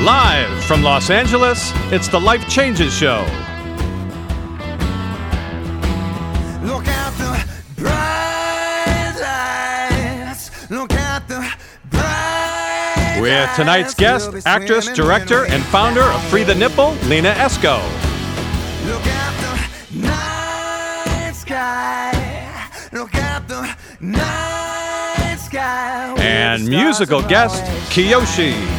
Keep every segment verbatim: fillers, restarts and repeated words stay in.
Live from Los Angeles, it's the Life Changes Show. Look at the bright lights. Look at the bright With tonight's guest, actress, director, and founder of Free the Nipple, Lena Esco. Look at the night sky. Look at the night sky. And musical guest, Kiyoshi.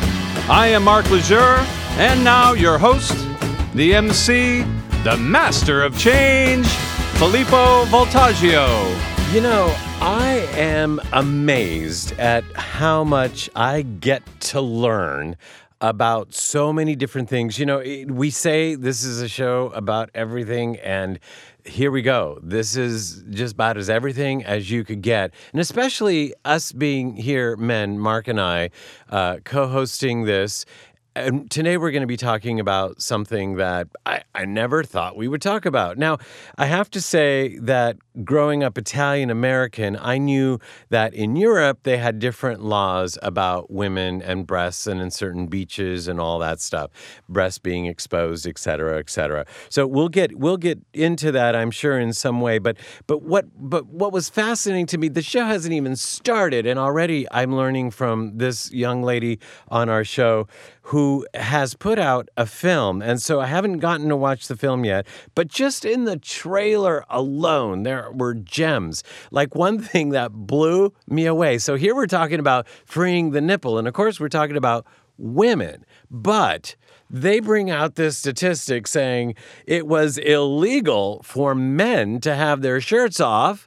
I am Mark Lejeune, and now your host, the M C, the master of change, Filippo Voltaggio. You know, I am amazed at how much I get to learn about so many different things. You know, we say this is a show about everything, and here we go. This is just about as everything as you could get. And especially us being here, men, Mark and I, uh, co-hosting this. And today we're going to be talking about something that I, I never thought we would talk about. Now, I have to say that growing up Italian American, I knew that in Europe they had different laws about women and breasts and in certain beaches and all that stuff, breasts being exposed, et cetera, et cetera. So we'll get we'll get into that, I'm sure, in some way. But but what but what was fascinating to me, the show hasn't even started, and already I'm learning from this young lady on our show who has put out a film. And so I haven't gotten to watch the film yet, but just in the trailer alone, there were gems. Like one thing that blew me away. So here we're talking about freeing the nipple. And of course, we're talking about women. But they bring out this statistic saying it was illegal for men to have their shirts off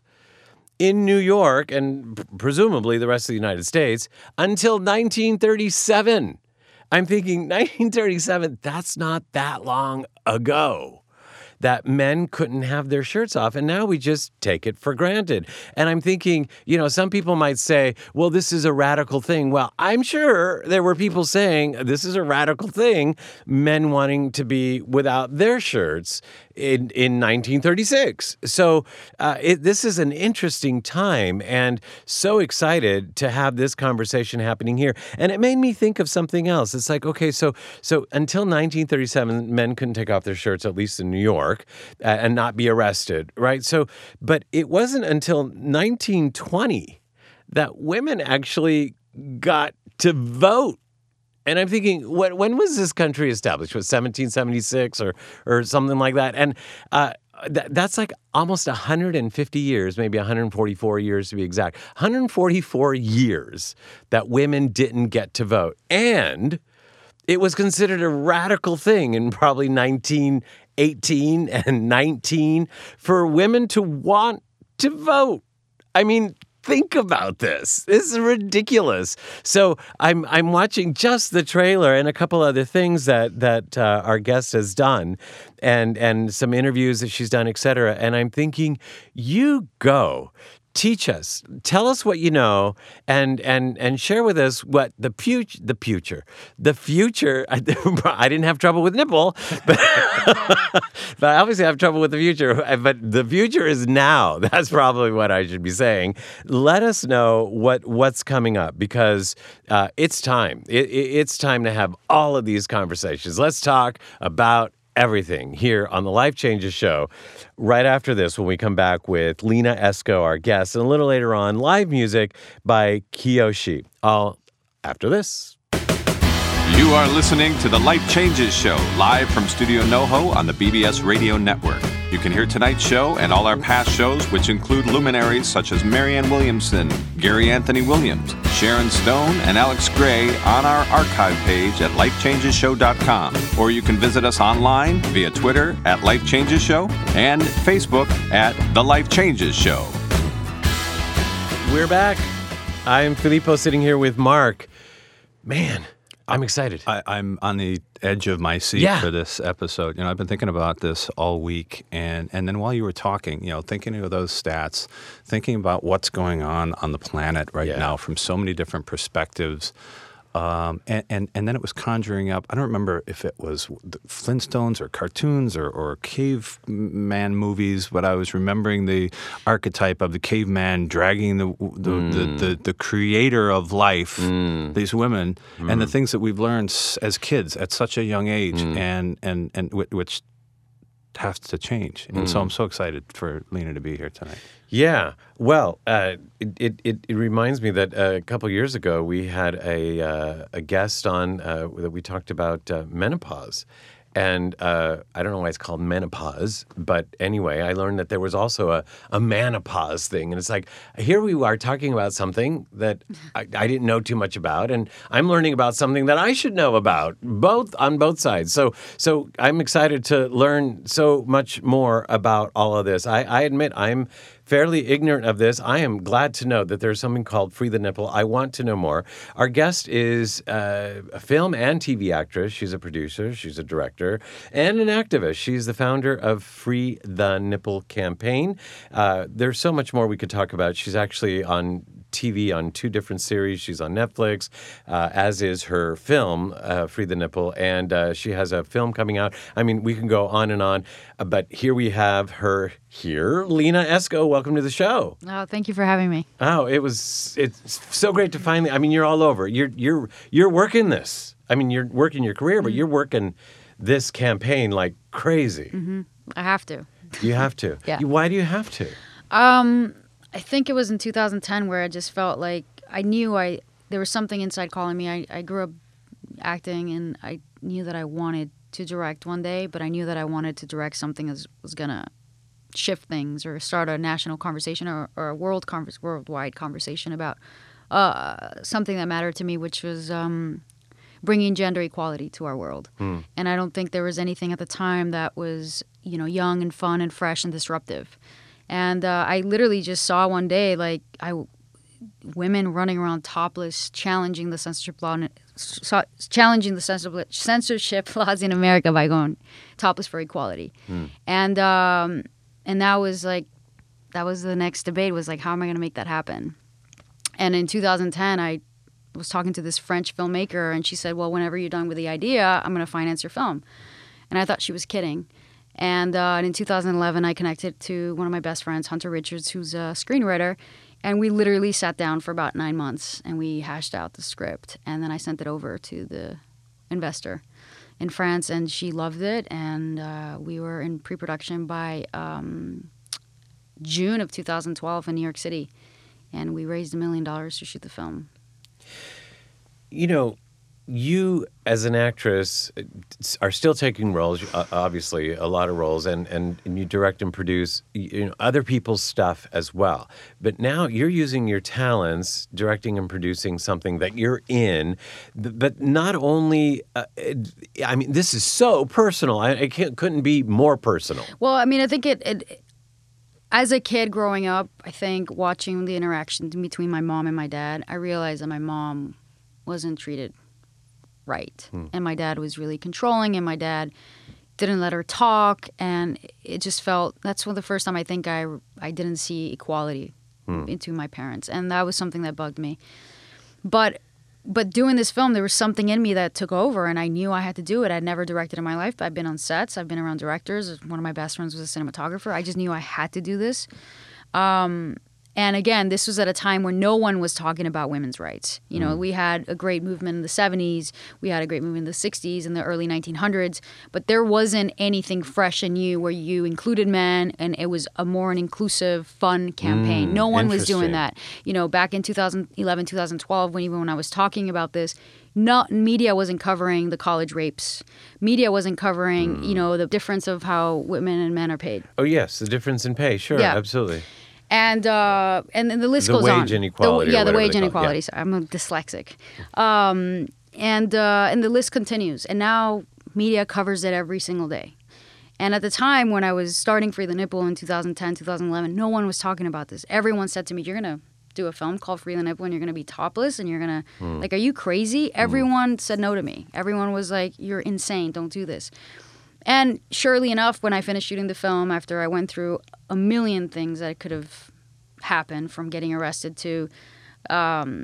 in New York and presumably the rest of the United States until nineteen thirty-seven. I'm thinking nineteen thirty-seven, that's not that long ago that men couldn't have their shirts off, and now we just take it for granted. And I'm thinking, you know, some people might say, well, this is a radical thing. Well, I'm sure there were people saying this is a radical thing, men wanting to be without their shirts in, in nineteen thirty-six. So uh, it, this is an interesting time, and so excited to have this conversation happening here. And it made me think of something else. It's like, okay, so so until nineteen thirty-seven, men couldn't take off their shirts, at least in New York, uh, and not be arrested, right? So, but it wasn't until nineteen twenty that women actually got to vote. And I'm thinking, what, when was this country established? Was seventeen seventy-six or or something like that? And uh, th- that's like almost one hundred fifty years, maybe one hundred forty-four years to be exact. one hundred forty-four years that women didn't get to vote. And it was considered a radical thing in probably nineteen eighteen and nineteen for women to want to vote. I mean, think about this. This is ridiculous. So I'm I'm watching just the trailer and a couple other things that that uh, our guest has done, and and some interviews that she's done, et cetera. And I'm thinking, you go. Teach us, tell us what you know, and and and share with us what the future, the future, the future. I, I didn't have trouble with nipple, but, but I obviously have trouble with the future. But the future is now. That's probably what I should be saying. Let us know what what's coming up, because uh, it's time. It, it, it's time to have all of these conversations. Let's talk about everything here on the Life Changes Show right after this, when we come back with Lena Esco, our guest, and a little later on, live music by Kiyoshi. All after this. You are listening to the Life Changes Show, live from Studio NoHo on the B B S Radio Network. You can hear tonight's show and all our past shows, which include luminaries such as Marianne Williamson, Gary Anthony Williams, Sharon Stone, and Alex Gray on our archive page at life changes show dot com. Or you can visit us online via Twitter at Life Changes Show and Facebook at The Life Changes Show. We're back. I'm Filippo, sitting here with Mark. Man, I'm excited. I, I'm on the edge of my seat yeah. for this episode. You know, I've been thinking about this all week, and, and then while you were talking, you know, thinking of those stats, thinking about what's going on on the planet right yeah. now from so many different perspectives Um, and, and, and then it was conjuring up, I don't remember if it was the Flintstones or cartoons or, or caveman movies, but I was remembering the archetype of the caveman dragging the the, mm. the, the, the creator of life, mm. these women, mm. and the things that we've learned as kids at such a young age, mm. and, and, and which have to change. And mm. so I'm so excited for Lena to be here tonight. Yeah. Well, uh, it, it it reminds me that uh, a couple years ago we had a uh, a guest on uh, that we talked about uh, menopause. And uh, I don't know why it's called menopause, but anyway, I learned that there was also a, a manopause thing. And it's like, here we are talking about something that I, I didn't know too much about, and I'm learning about something that I should know about, both on both sides. So so I'm excited to learn so much more about all of this. I, I admit I'm fairly ignorant of this. I am glad to know that there's something called Free the Nipple. I want to know more. Our guest is uh, a film and T V actress. She's a producer. She's a director and an activist. She's the founder of Free the Nipple campaign. Uh, there's so much more we could talk about. She's actually on T V on two different series. She's on Netflix, uh, as is her film, uh, Free the Nipple, and uh, she has a film coming out. I mean, we can go on and on, uh, but here we have her here. Lena Esco, welcome to the show. Oh, thank you for having me. Oh, it was, it's so great to finally, I mean, you're all over. You're, you're, you're working this. I mean, you're working your career, but mm-hmm. you're working this campaign like crazy. Mm-hmm. I have to. You have to? Yeah. Why do you have to? Um... I think it was in two thousand ten where I just felt like I knew I there was something inside calling me. I, I grew up acting, and I knew that I wanted to direct one day, but I knew that I wanted to direct something that was going to shift things or start a national conversation or, or a world converse, worldwide conversation about uh, something that mattered to me, which was um, bringing gender equality to our world. Mm. And I don't think there was anything at the time that was, you know, young and fun and fresh and disruptive. And uh, I literally just saw one day, like, I, women running around topless, challenging the censorship law, challenging the censorship laws in America by going topless for equality. Mm. And um, and that was like, that was the next debate, was like, how am I going to make that happen? And in two thousand ten, I was talking to this French filmmaker, and she said, well, whenever you're done with the idea, I'm going to finance your film. And I thought she was kidding. And, uh, and in two thousand eleven, I connected to one of my best friends, Hunter Richards, who's a screenwriter. And we literally sat down for about nine months, and we hashed out the script. And then I sent it over to the investor in France, and she loved it. And uh, we were in pre-production by um, June of two thousand twelve in New York City. And we raised a million dollars to shoot the film. You know, you, as an actress, are still taking roles, obviously, a lot of roles, and, and, and you direct and produce, you know, other people's stuff as well. But now you're using your talents, directing and producing something that you're in, but not only, uh, I mean, this is so personal. I, I can't, couldn't be more personal. Well, I mean, I think it, it, as a kid growing up, I think watching the interaction between my mom and my dad, I realized that my mom wasn't treated right. Hmm. And my dad was really controlling, and my dad didn't let her talk, and it just felt, that's one of the first time I think I, I didn't see equality hmm. into my parents, and that was something that bugged me. But but doing this film, there was something in me that took over, and I knew I had to do it. I'd never directed in my life, but I've been on sets, I've been around directors. One of my best friends was a cinematographer. I just knew I had to do this. Um, And again, this was at a time when no one was talking about women's rights. You know, mm. we had a great movement in the seventies, we had a great movement in the sixties, in the early nineteen hundreds, but there wasn't anything fresh and new where you included men, and it was a more an inclusive, fun campaign. Mm, no one was doing that. You know, back in two thousand eleven, two thousand twelve, when even when I was talking about this, not media wasn't covering the college rapes. Media wasn't covering, mm. you know, the difference of how women and men are paid. Oh, yes, the difference in pay. Sure, yeah. Absolutely. And uh, and then the list the goes on. Wage inequality. The, yeah, the wage inequality. inequality. Yeah. So I'm a dyslexic. Um, and uh, and the list continues. And now media covers it every single day. And at the time when I was starting Free the Nipple in two thousand ten, two thousand eleven, no one was talking about this. Everyone said to me, "You're gonna do a film called Free the Nipple, and you're gonna be topless, and you're gonna mm. like, are you crazy?" Everyone mm. said no to me. Everyone was like, "You're insane. Don't do this." And surely enough, when I finished shooting the film, after I went through a million things that could have happened, from getting arrested to um,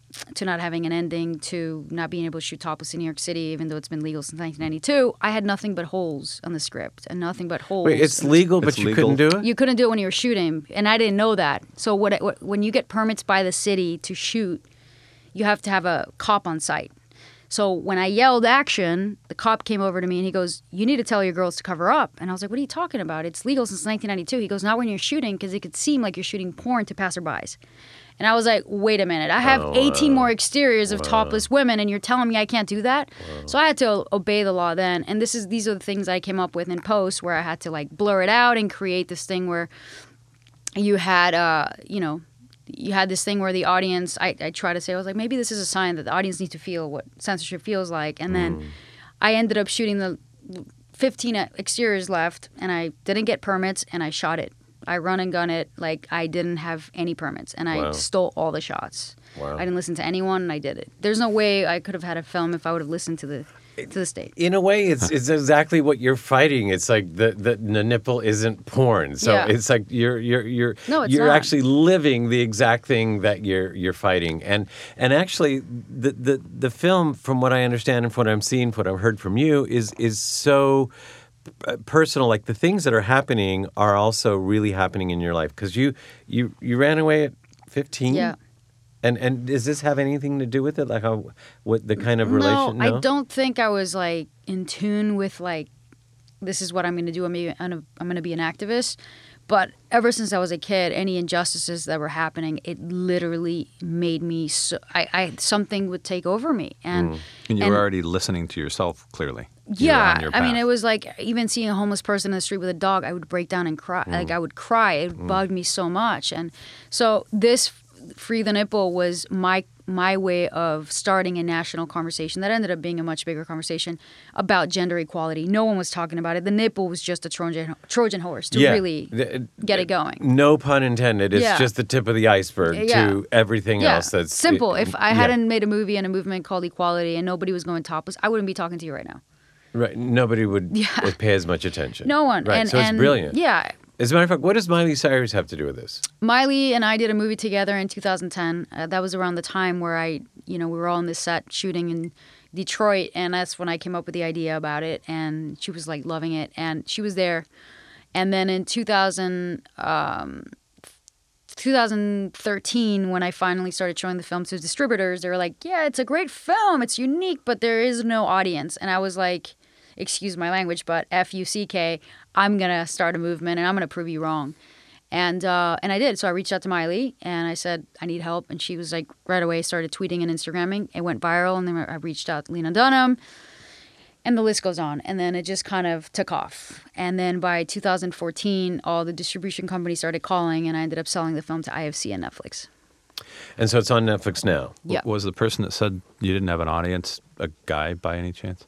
to not having an ending, to not being able to shoot topless in New York City, even though it's been legal since nineteen ninety-two, I had nothing but holes on the script and nothing but holes. Wait, it's legal, but It's you legal. couldn't do it? You couldn't do it when you were shooting, and I didn't know that. So what, what when you get permits by the city to shoot, you have to have a cop on site. So when I yelled action, the cop came over to me and he goes, "You need to tell your girls to cover up." And I was like, "What are you talking about? It's legal since nineteen ninety-two. He goes, "Not when you're shooting, because it could seem like you're shooting porn to passerbys." And I was like, "Wait a minute. I have Oh, eighteen wow. more exteriors of Wow. topless women, and you're telling me I can't do that?" So I had to obey the law then. And this is these are the things I came up with in post, where I had to like blur it out and create this thing where you had, uh, you know, you had this thing where the audience, I, I try to say, I was like, maybe this is a sign that the audience needs to feel what censorship feels like. And then I ended up shooting the fifteen exteriors left, and I didn't get permits, and I shot it. I run and gun it like I didn't have any permits, and I Wow. stole all the shots. Wow. I didn't listen to anyone, and I did it. There's no way I could have had a film if I would have listened to the to the state. In a way, it's it's exactly what you're fighting. It's like the the, the nipple isn't porn, so Yeah. it's like you're you're you're No, it's you're not. actually living the exact thing that you're you're fighting. And and actually, the the the film, from what I understand and from what I'm seeing, from what I've heard from you, is is so uh, personal. Like the things that are happening are also really happening in your life, because you you you ran away at fifteen. Yeah. And and does this have anything to do with it? Like how what the kind of No, relation? I don't think I was like in tune with like, this is what I'm going to do. I'm gonna, I'm going to be an activist. But ever since I was a kid, any injustices that were happening, it literally made me so. I, I something would take over me, and And you and- were already listening to yourself clearly. You were yeah, on your I mean, path. it was like even seeing a homeless person in the street with a dog, I would break down and cry. Like I would cry. It bugged me so much, and so this Free the Nipple was my my way of starting a national conversation that ended up being a much bigger conversation about gender equality. No one was talking about it. The nipple was just a Trojan Trojan horse to Yeah. really The- get it going. No pun intended. It's Yeah. just the tip of the iceberg Yeah. to everything Yeah, else that's simple. If I yeah. hadn't made a movie and a movement called equality and nobody was going topless, I wouldn't be talking to you right now. Right, nobody would Yeah. pay as much attention. No one. Right, and, so it's and, brilliant. Yeah. As a matter of fact, what does Miley Cyrus have to do with this? Miley and I did a movie together in two thousand ten. Uh, that was around the time where I, you know, we were all on this set shooting in Detroit, and that's when I came up with the idea about it. And she was like loving it, and she was there. And then in two thousand, um, twenty thirteen, when I finally started showing the film to distributors, they were like, "Yeah, it's a great film. It's unique, but there is no audience." And I was like, excuse my language, but F U C K, I'm going to start a movement and I'm going to prove you wrong. And uh, and I did. So I reached out to Miley and I said, I need help. And she was like, right away, started tweeting and Instagramming. It went viral. And then I reached out to Lena Dunham. And the list goes on. And then it just kind of took off. And then by two thousand fourteen, all the distribution companies started calling and I ended up selling the film to I F C and Netflix. And so it's on Netflix now. Yeah. Was the person that said you didn't have an audience a guy by any chance?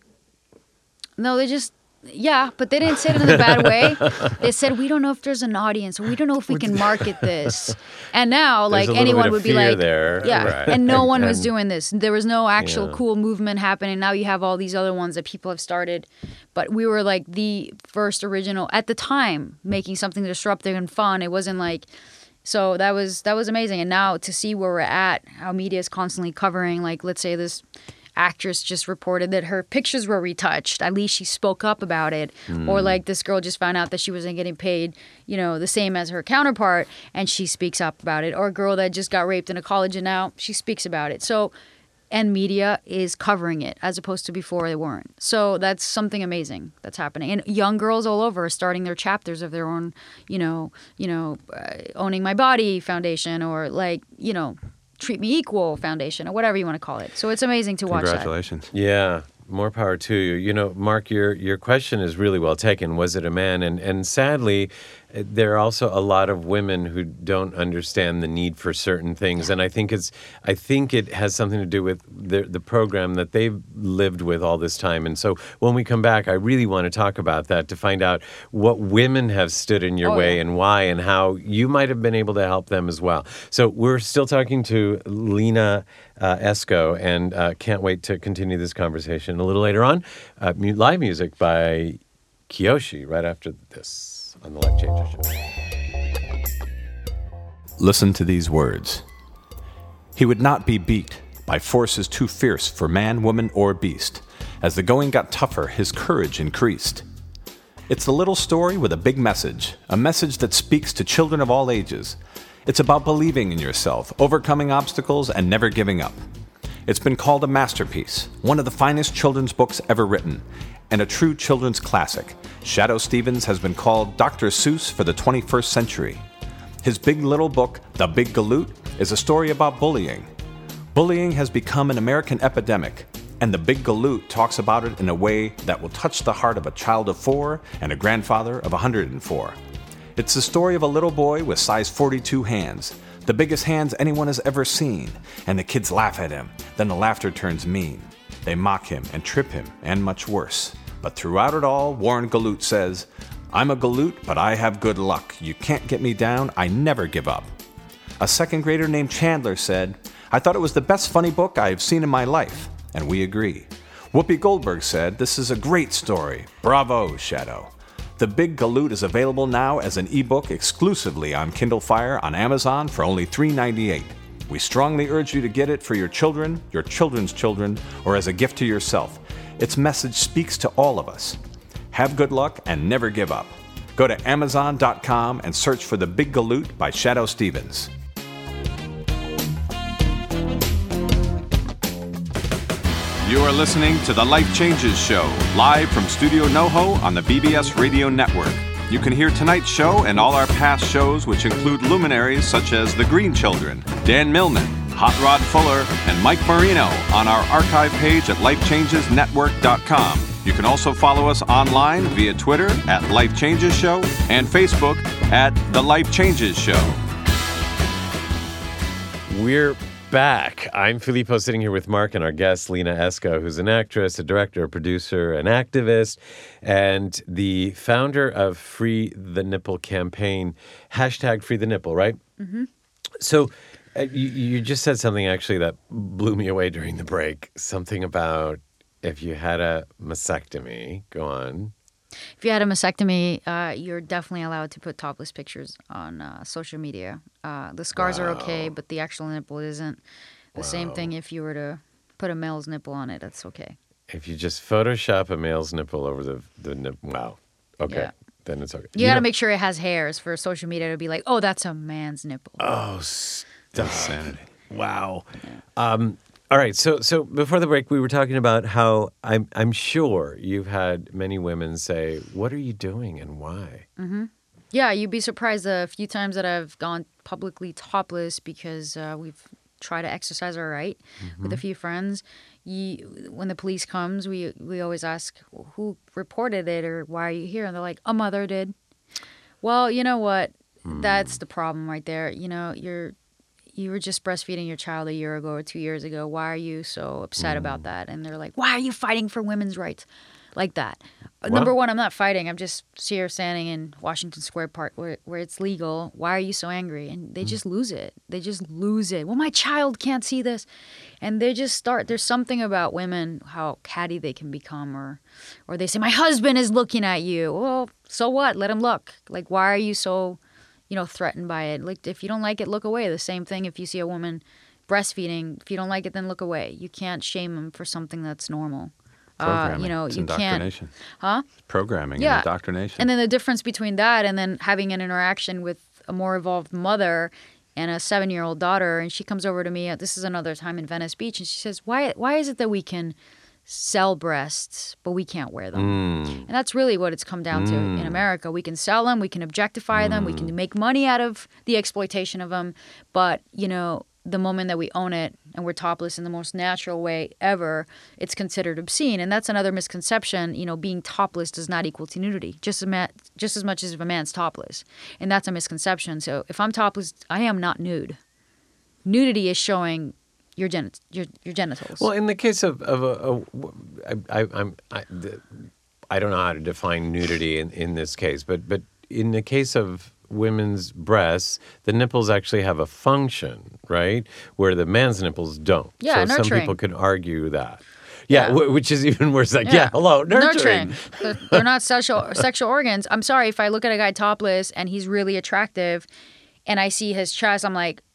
No, they just, yeah, but they didn't say it in a bad way. They said, we don't know if there's an audience, or we don't know if we can market this. And now, There's like, a little anyone bit of would be fear like, there. yeah, Right. and no one was And- doing this. There was no actual Yeah. cool movement happening. Now you have all these other ones that people have started. But we were like the first original, at the time, making something disruptive and fun. It wasn't like... So that was that was amazing. And now to see where we're at, how media is constantly covering, like, let's say this actress just reported that her pictures were retouched. At least she spoke up about it. Or like this girl just found out that she wasn't getting paid, you know, the same as her counterpart, and she speaks up about it. Or a girl that just got raped in a college and now she speaks about it. So, and media is covering it as opposed to before they weren't. So that's something amazing that's happening. And young girls all over are starting their chapters of their own, you know, you know, uh, Owning My Body Foundation, or like, you know, Treat Me Equal Foundation, or whatever you want to call it. So it's amazing to watch that. Congratulations. Yeah, more power to you. You know, Mark, your your question is really well taken. Was it a man? And and sadly, uh, there are also a lot of women who don't understand the need for certain things. And I think it's I think it has something to do with the the program that they've lived with all this time. And so when we come back, I really want to talk about that, to find out what women have stood in your Oh, way yeah. and why, and how you might have been able to help them as well. So we're still talking to Lena uh, Esco, and uh, can't wait to continue this conversation a little later on. Uh, mu- live music by Kiyoshi right after this on the Life Changer Show. Listen to these words. He would not be beat by forces too fierce for man, woman, or beast. As the going got tougher, his courage increased. It's a little story with a big message, a message that speaks to children of all ages. It's about believing in yourself, overcoming obstacles, and never giving up. It's been called a masterpiece, one of the finest children's books ever written, and a true children's classic. Shadoe Stevens has been called Doctor Seuss for the twenty-first century. His big little book, The Big Galoot, is a story about bullying. Bullying has become an American epidemic, and The Big Galoot talks about it in a way that will touch the heart of a child of four and a grandfather of one hundred four. It's the story of a little boy with size forty-two hands, the biggest hands anyone has ever seen, and the kids laugh at him. Then the laughter turns mean. They mock him and trip him, and much worse. But throughout it all, Warren Galoot says, "I'm a Galoot, but I have good luck. You can't get me down. I never give up." A second grader named Chandler said, "I thought it was the best funny book I have seen in my life." And we agree. Whoopi Goldberg said, "This is a great story. Bravo, Shadoe." The Big Galoot is available now as an ebook exclusively on Kindle Fire on Amazon for only three dollars and ninety-eight cents. We strongly urge you to get it for your children, your children's children, or as a gift to yourself. Its message speaks to all of us. Have good luck and never give up. Go to amazon dot com and search for The Big Galoot by Shadoe Stevens. You are listening to The Life Changes Show, live from Studio NoHo on the B B S Radio Network. You can hear tonight's show and all our past shows, which include luminaries such as The Green Children, Dan Millman, Hot Rod Fuller, and Mike Marino on our archive page at life changes network dot com. You can also follow us online via Twitter at Life Changes Show and Facebook at The Life Changes Show. We're back. I'm Filippo, sitting here with Mark and our guest, Lena Esco, who's an actress, a director, a producer, an activist, and the founder of Free the Nipple campaign, hashtag Free the Nipple, right? Mm-hmm. So uh, you, you just said something actually that blew me away during the break, something about if you had a mastectomy. Go on. If you had a mastectomy, uh, you're definitely allowed to put topless pictures on uh, social media. Uh, the scars wow. are okay, but the actual nipple isn't. The wow. same thing if you were to put a male's nipple on it, that's okay. If you just Photoshop a male's nipple over the, the nipple, wow. Okay, yeah. Then it's okay. You, you got to make sure it has hairs for social media to be like, oh, that's a man's nipple. Oh, stop. Insanity. Wow. Yeah. Um, All right, so so before the break, we were talking about how I'm I'm sure you've had many women say, "What are you doing and why?" Mm-hmm. Yeah, you'd be surprised the few times that I've gone publicly topless because uh, we've tried to exercise our right mm-hmm. with a few friends. You, when the police comes, we we always ask who reported it or why are you here, and they're like, "A mother did." Well, you know what? Mm. That's the problem right there. You know, you're. You were just breastfeeding your child a year ago or two years ago. Why are you so upset mm. about that? And they're like, why are you fighting for women's rights? Like that. Well, Number one, I'm not fighting. I'm just here standing in Washington Square Park where, where it's legal. Why are you so angry? And they mm. just lose it. They just lose it. Well, my child can't see this. And they just start. There's something about women, how catty they can become. Or, or they say, my husband is looking at you. Well, so what? Let him look. Like, why are you so... you know, threatened by it. Like, if you don't like it, look away. The same thing if you see a woman breastfeeding. If you don't like it, then look away. You can't shame them for something that's normal. Programming. Uh, you know, it's you indoctrination. can't. Huh? It's programming yeah. and indoctrination. And then the difference between that and then having an interaction with a more evolved mother and a seven-year-old daughter, and she comes over to me. This is another time in Venice Beach, and she says, "Why? Why is it that we can sell breasts, but we can't wear them?" Mm. And that's really what it's come down to mm. in America. We can sell them, we can objectify mm. them, we can make money out of the exploitation of them. But, you know, the moment that we own it and we're topless in the most natural way ever, it's considered obscene. And that's another misconception. You know, being topless does not equal to nudity, just as, ma- just as much as if a man's topless. And that's a misconception. So if I'm topless, I am not nude. Nudity is showing Your, gen- your your genitals. Well, in the case of, of a, a I, I, I'm I, the, I don't know how to define nudity in, in this case, but but in the case of women's breasts, the nipples actually have a function, right? Where the man's nipples don't. Yeah, so nurturing. some people could argue that. Yeah, Yeah. w- which is even worse. Like, yeah, Yeah. hello, nurturing. They're, they're not sexual sexual organs. I'm sorry if I look at a guy topless and he's really attractive, and I see his chest, I'm like,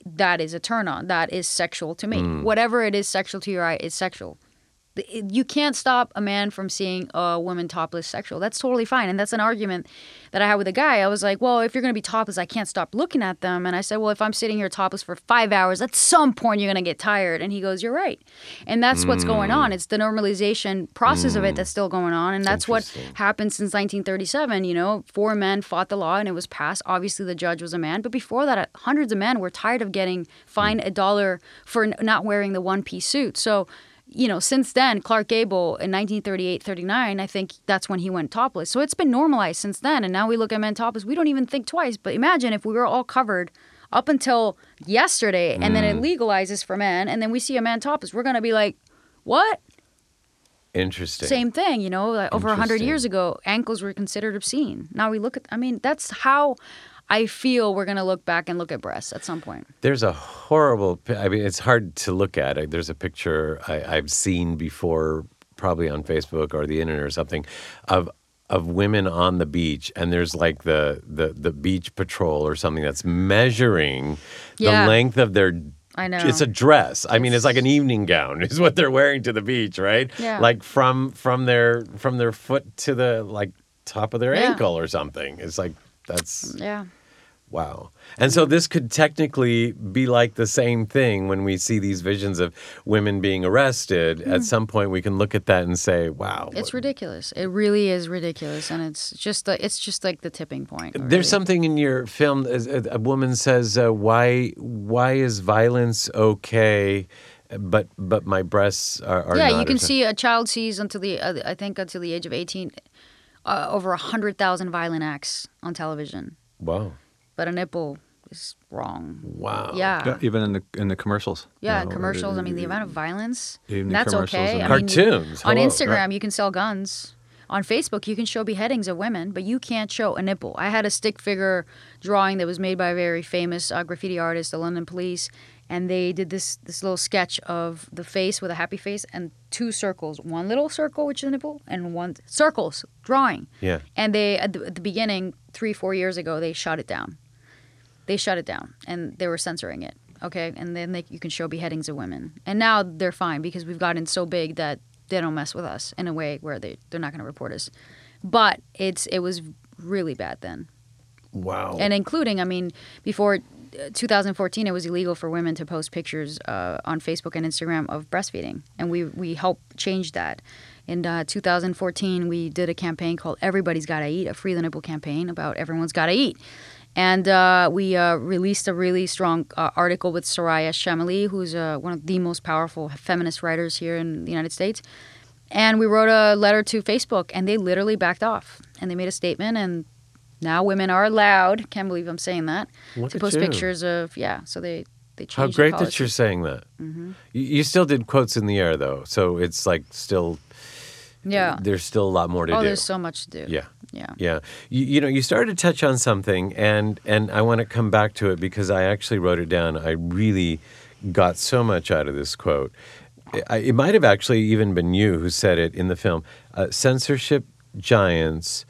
that is a turn on. That is sexual to me. Mm. Whatever it is sexual to your eye is sexual. The- You can't stop a man from seeing a woman topless sexual. That's totally fine. And that's an argument that I had with a guy. I was like, well, if you're going to be topless, I can't stop looking at them. And I said, well, if I'm sitting here topless for five hours, at some point you're going to get tired. And he goes, you're right. And that's what's going on. It's the normalization process of it that's still going on. And that's what Interesting. happened since nineteen thirty-seven. You know, four men fought the law and it was passed. Obviously, the judge was a man. But before that, hundreds of men were tired of getting fined a dollar for n- not wearing the one-piece suit. So, you know, since then, Clark Gable in nineteen thirty-eight, thirty-nine, I think that's when he went topless. So it's been normalized since then. And now we look at men topless. We don't even think twice. But imagine if we were all covered up until yesterday and then it legalizes for men and then we see a man topless. We're going to be like, what? Interesting. Same thing, you know, like over one hundred Interesting. years ago, ankles were considered obscene. Now we look at, I mean, that's how I feel we're going to look back and look at breasts at some point. There's a horrible, pi- I mean, it's hard to look at. Like, there's a picture I, I've seen before, probably on Facebook or the internet or something, of of women on the beach, and there's like the the, the beach patrol or something that's measuring Yeah. the length of their. I know. It's a dress. I mean, it's like an evening gown is what they're wearing to the beach, right? Yeah. Like from from their from their foot to the like top of their Yeah. ankle or something. It's like that's. Yeah. Wow. And so this could technically be like the same thing when we see these visions of women being arrested. At some point, we can look at that and say, wow. It's ridiculous. It really is ridiculous. And it's just the, it's just like the tipping point. really. There's something in your film, as a, a woman says, uh, why why is violence okay, but but my breasts are, are Yeah, not? you or can something? see a child sees until the, uh, I think until the age of eighteen, uh, over one hundred thousand violent acts on television. Wow. But a nipple is wrong. Wow. Yeah. Yeah, even in the in the commercials. Yeah, you know, commercials. uh, I mean, the amount of violence. Even the That's commercials okay. and I mean, Cartoons. on Hello. Instagram, you can sell guns. On Facebook, you can show beheadings of women, but you can't show a nipple. I had a stick figure drawing that was made by a very famous uh, graffiti artist, the London Police, and they did this this little sketch of the face with a happy face and two circles, one little circle which is a nipple, and one circles drawing. Yeah. And they at the, at the beginning, three four years ago, they shut it down. They shut it down, and they were censoring it. Okay, and then they, you can show beheadings of women, and now they're fine because we've gotten so big that they don't mess with us in a way where they they're not going to report us. But it's it was really bad then, Wow. and including I mean before uh, two thousand fourteen, it was illegal for women to post pictures uh, on Facebook and Instagram of breastfeeding, and we we helped change that. In uh, two thousand fourteen, we did a campaign called "Everybody's Gotta Eat," a Free the Nipple campaign about everyone's gotta eat. And uh, we uh, released a really strong uh, article with Soraya Chemaly, who's uh, one of the most powerful feminist writers here in the United States. And we wrote a letter to Facebook, and they literally backed off. And they made a statement, and now women are allowed, can't believe I'm saying that, Look to at post you. pictures of, yeah, so they, they changed How the great that policy. you're saying that. Mm-hmm. You, you still did quotes in the air, though. So it's like still, Yeah. there's still a lot more to Oh, do. there's so much to do. Yeah. Yeah. Yeah. You, you know, you started to touch on something, and, and I want to come back to it because I actually wrote it down. I really got so much out of this quote. I, it might have actually even been you who said it in the film. Uh, censorship giants,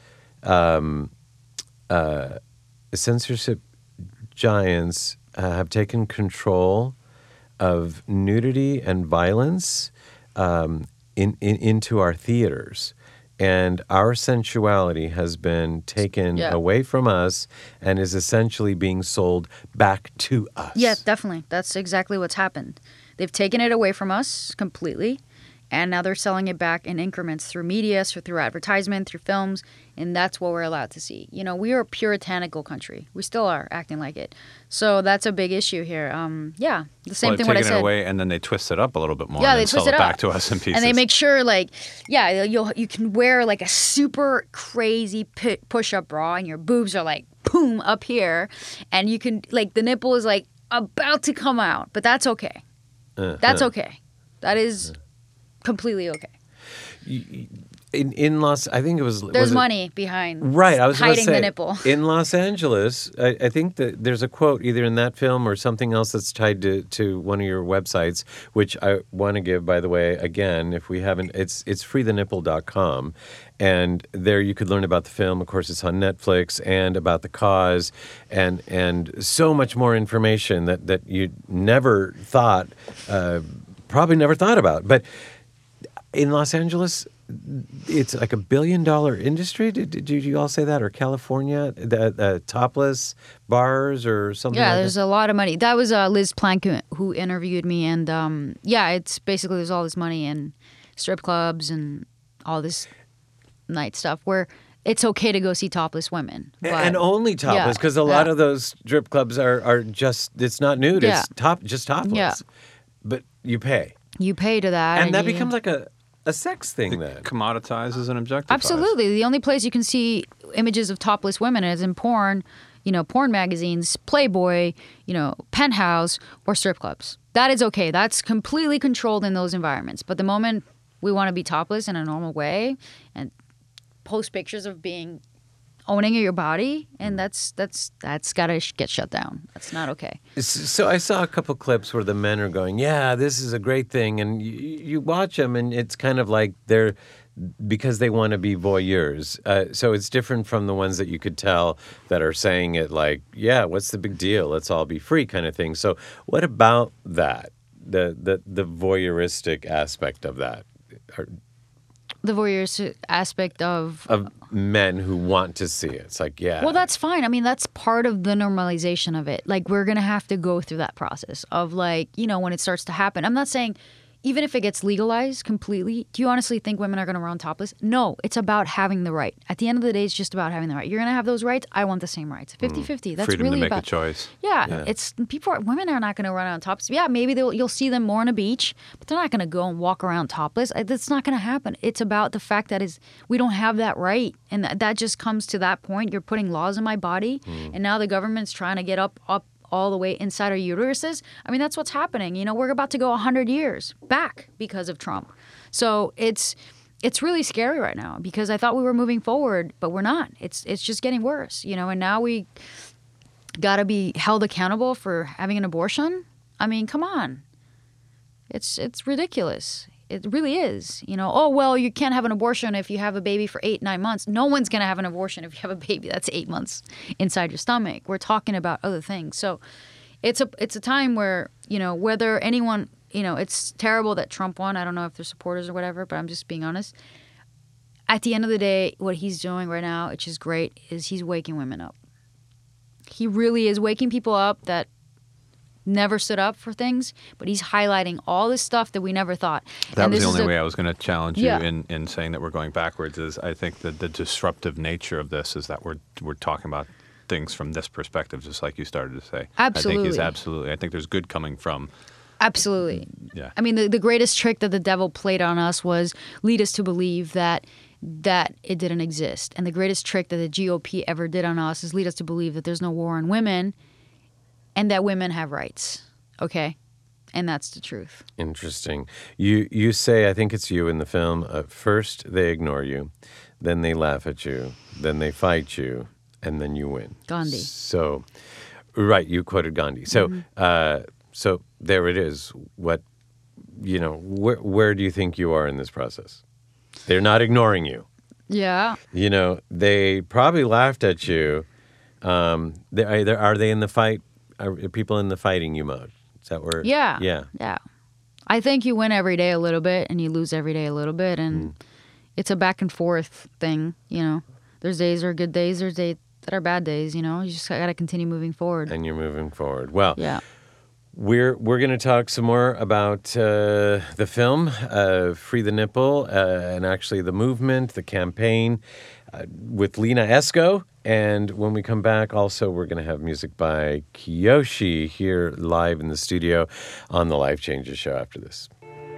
um, uh, censorship giants uh, have taken control of nudity and violence um, in, in into our theaters. And our sensuality has been taken Yeah. away from us and is essentially being sold back to us. Yeah, definitely. That's exactly what's happened. They've taken it away from us completely, and now they're selling it back in increments through media, so through advertisement, through films, and that's what we're allowed to see. You know, we are a puritanical country. We still are acting like it. So that's a big issue here. Um, yeah, the same well, thing what I taking said. it away, and then they twist it up a little bit more Yeah, and they then sell twist it it back up. to us in pieces. And they make sure, like, yeah, you'll you can wear like a super crazy pu- push-up bra, and your boobs are like boom up here, and you can like the nipple is like about to come out, but that's okay. Uh-huh. That's okay. That is completely okay. in, in Los, I think it was. There's was it- money behind Right, I was gonna hiding say, the nipple. In Los Angeles, I, I think that there's a quote either in that film or something else that's tied to, to one of your websites, which I want to give, by the way, again, if we haven't, it's it's free the nipple dot com. And there you could learn about the film. Of course, it's on Netflix, and about the cause, and and so much more information that, that you never thought, uh, probably never thought about. But in Los Angeles, it's like a billion dollar industry. Did, did you all say that? Or California, the, the topless bars or something Yeah, like there's that? a lot of money. That was uh, Liz Plank who, who interviewed me, and um, yeah, it's basically there's all this money in strip clubs and all this night stuff where it's okay to go see topless women. A- but- and only topless, yeah, because a lot yeah. of those strip clubs are, are just, it's not nude, Yeah. it's top, just topless. Yeah. But you pay. You pay to that, And that you- becomes like a, a sex thing then. Commoditizes and objectifies. Absolutely. The only place you can see images of topless women is in porn, you know, porn magazines, Playboy, you know, Penthouse, or strip clubs. That is okay. That's completely controlled in those environments. But the moment we want to be topless in a normal way and post pictures of being owning your body, and that's that's that's got to sh- get shut down. That's not okay. S- So I saw a couple clips where the men are going, "Yeah, this is a great thing," and you, you watch them, and it's kind of like they're because they want to be voyeurs. Uh, so it's different from the ones that you could tell that are saying it like, "Yeah, what's the big deal? Let's all be free," kind of thing. So what about that? The the the voyeuristic aspect of that, Are- The voyeur aspect of of men who want to see it. It's like, yeah. Well, that's fine. I mean, that's part of the normalization of it. Like, we're going to have to go through that process of, like, you know, when it starts to happen. I'm not saying even if it gets legalized completely, do you honestly think women are going to run topless? No, it's about having the right. At the end of the day, it's just about having the right. You're going to have those rights. I want the same rights. fifty-fifty. That's Freedom really to make about a choice. Yeah, Yeah. it's people. Are, women are not going to run on topless. Yeah, maybe they'll, you'll see them more on a beach, but they're not going to go and walk around topless. I- That's not going to happen. It's about the fact that is we don't have that right, and that, that just comes to that point. You're putting laws in my body, and now the government's trying to get up up all the way inside our uteruses. I mean, that's what's happening. You know, we're about to go one hundred years back because of Trump. So it's it's really scary right now because I thought we were moving forward, but we're not. It's it's just getting worse, you know, and now we got to be held accountable for having an abortion. I mean, come on. It's it's ridiculous. It really is. You know, oh, well, you can't have an abortion if you have a baby for eight, nine months. No one's going to have an abortion if you have a baby that's eight months inside your stomach. We're talking about other things. So it's a it's a time where, you know, whether anyone, you know, it's terrible that Trump won. I don't know if they're supporters or whatever, but I'm just being honest. At the end of the day, what he's doing right now, which is great, is he's waking women up. He really is waking people up that never stood up for things, but he's highlighting all this stuff that we never thought. That And was this the is only a- way I was going to challenge you Yeah. in, in saying that we're going backwards. Is I think that the disruptive nature of this is that we're we're talking about things from this perspective, just like you started to say. I think Absolutely. is absolutely. I think there's good coming from. Absolutely. Yeah. I mean, the, the greatest trick that the devil played on us was lead us to believe that that it didn't exist. And the greatest trick that the G O P ever did on us is lead us to believe that there's no war on women and that women have rights. Okay? And that's the truth. Interesting. You you say, I think it's you in the film, uh, first they ignore you, then they laugh at you, then they fight you, and then you win. Gandhi. So, right, you quoted Gandhi. So, Mm-hmm. uh, so there it is. What, you know, where where do you think you are in this process? They're not ignoring you. Yeah. You know, they probably laughed at you. Um, they, are, they, are they in the fight? Are people in the fighting you mode? Is that where? Yeah. Yeah. Yeah. I think you win every day a little bit and you lose every day a little bit. And it's a back and forth thing, you know. There's days that are good days, there's days that are bad days, you know. You just got to continue moving forward. And you're moving forward. Well, Yeah. we're we're going to talk some more about uh, the film, uh, Free the Nipple, uh, and actually the movement, the campaign, uh, with Lena Esco. And when we come back, also, we're going to have music by Kiyoshi here live in the studio on the Life Changes show after this.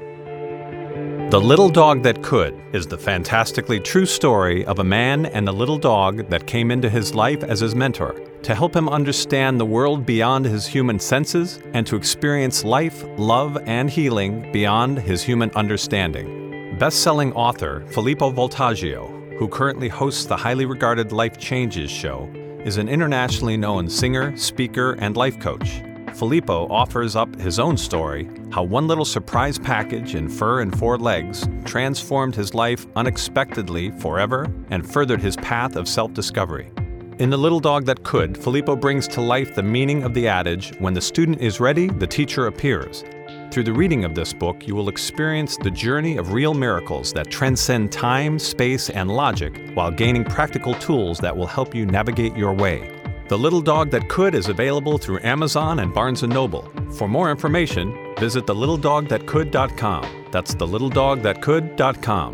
The Little Dog That Could is the fantastically true story of a man and the little dog that came into his life as his mentor to help him understand the world beyond his human senses and to experience life, love, and healing beyond his human understanding. best-selling author Filippo Voltaggio, who currently hosts the highly regarded Life Changes show, is an internationally known singer, speaker, and life coach. Filippo offers up his own story, how one little surprise package in fur and four legs transformed his life unexpectedly forever and furthered his path of self-discovery. In The Little Dog That Could, Filippo brings to life the meaning of the adage, when the student is ready, the teacher appears. Through the reading of this book, you will experience the journey of real miracles that transcend time, space, and logic while gaining practical tools that will help you navigate your way. The Little Dog That Could is available through Amazon and Barnes and Noble. For more information, visit the little dog that could dot com. That's the little dog that could dot com.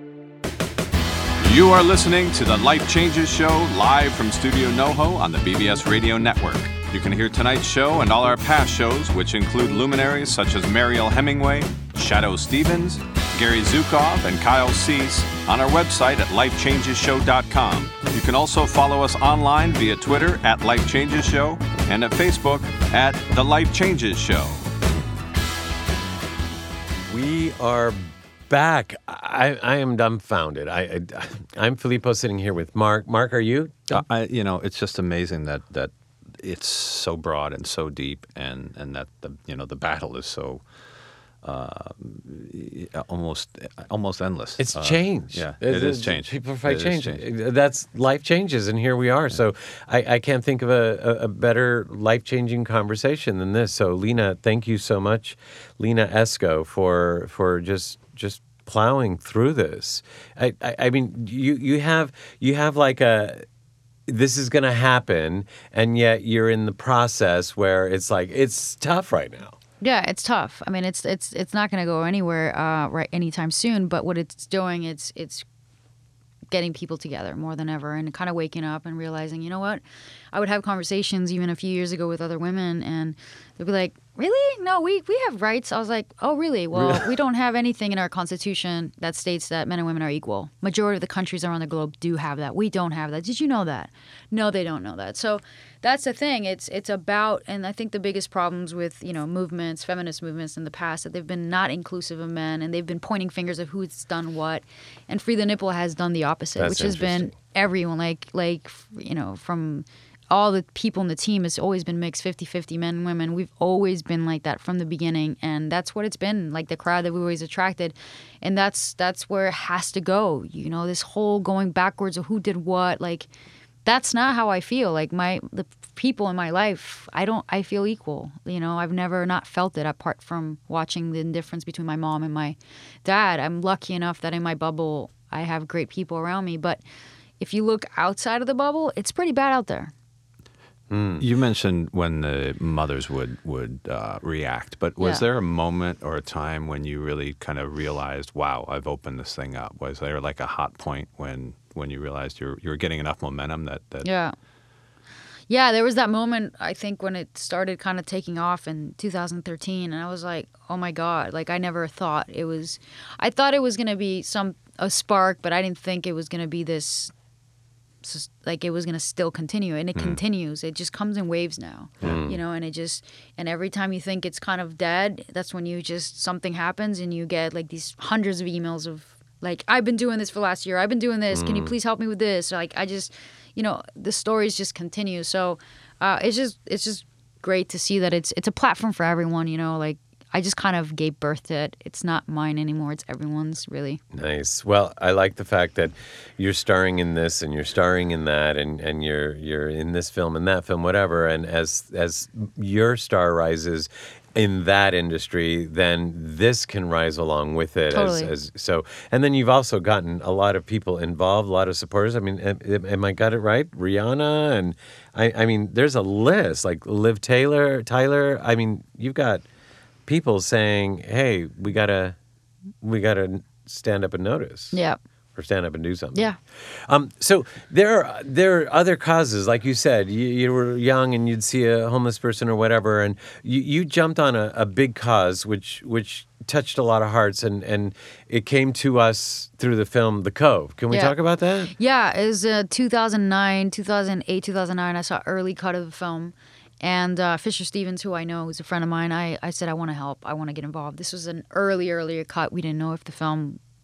You are listening to the Life Changes Show live from Studio NoHo on the B B S Radio Network. You can hear tonight's show and all our past shows, which include luminaries such as Mariel Hemingway, Shadoe Stevens, Gary Zukav, and Kyle Cease, on our website at life changes show dot com. You can also follow us online via Twitter at Life Changes Show and at Facebook at The Life Changes Show. We are back. I, I am dumbfounded. I, I I'm Filippo sitting here with Mark. Mark, are you? Uh, I, you know, it's just amazing that that it's so broad and so deep, and, and that the you know the battle is so uh, almost almost endless. It's uh, change. Yeah, it, it is change. People fight It is change. change. That's life changes, and here we are. Yeah. So I, I can't think of a, a, a better life-changing conversation than this. So Lena, thank you so much, Lena Esco, for for just just plowing through this. I, I, I mean, you you have you have like a this is going to happen, and yet you're in the process where it's like it's tough right now. Yeah, it's tough. I mean, it's it's it's not going to go anywhere uh, right anytime soon. But what it's doing, it's it's getting people together more than ever, and kind of waking up and realizing, you know what? I would have conversations even a few years ago with other women, and they'd be like, "Really? No, we we have rights." I was like, "Oh, really? Well, we don't have anything in our constitution that states that men and women are equal. Majority of the countries around the globe do have that. We don't have that. Did you know that? No, they don't know that." So that's the thing. It's it's about, and I think the biggest problems with, you know, movements, feminist movements in the past, that they've been not inclusive of men, and they've been pointing fingers of who's done what, and Free the Nipple has done the opposite, That's which has been everyone, like like you know, from all the people in the team, has always been mixed fifty-fifty men and women. We've always been like that from the beginning, and that's what it's been, like the crowd that we always attracted. And that's that's where it has to go. You know, this whole going backwards of who did what, like that's not how I feel. Like my the people in my life, I don't I feel equal. You know, I've never not felt it apart from watching the indifference between my mom and my dad. I'm lucky enough that in my bubble I have great people around me, but if you look outside of the bubble, it's pretty bad out there. Mm. You mentioned when the mothers would would uh, react, but was Yeah. there a moment or a time when you really kind of realized, "Wow, I've opened this thing up"? Was there like a hot point when when you realized you're you're getting enough momentum that that Yeah. Yeah, there was that moment, I think, when it started kind of taking off in two thousand thirteen, and I was like, oh my God, like I never thought it was, I thought it was going to be some, a spark, but I didn't think it was going to be this, like it was going to still continue, and it mm. continues. It just comes in waves now, mm. you know, and it just, and every time you think it's kind of dead, that's when you just, something happens and you get like these hundreds of emails of like, I've been doing this for last year. I've been doing this. Mm. Can you please help me with this? Like, I just, you know, the stories just continue. So uh, it's just, it's just great to see that it's, it's a platform for everyone, you know, like, I just kind of gave birth to it. It's not mine anymore. It's everyone's, really. Nice. Well, I like the fact that you're starring in this and you're starring in that, and, and you're you're in this film and that film, whatever. And as as your star rises in that industry, then this can rise along with it. Totally. As, as so, and then you've also gotten a lot of people involved, a lot of supporters. I mean, am, am I got it right? Rihanna, and I, I mean, there's a list like Liv Taylor, Tyler. I mean, you've got people saying, "Hey, we gotta, we gotta stand up and notice." Yeah. Or stand up and do something. Yeah. Um. So there are there are other causes, like you said. You, you were young and you'd see a homeless person or whatever, and you, you jumped on a, a big cause, which which touched a lot of hearts, and, and it came to us through the film The Cove. Can we Yeah. talk about that? Yeah. It was uh, two thousand nine, two thousand eight, two thousand nine. I saw early cut of the film. And uh, Fisher Stevens, who I know, who's a friend of mine, I, I said, I want to help. I want to get involved. This was an early, earlier cut. We didn't know if the film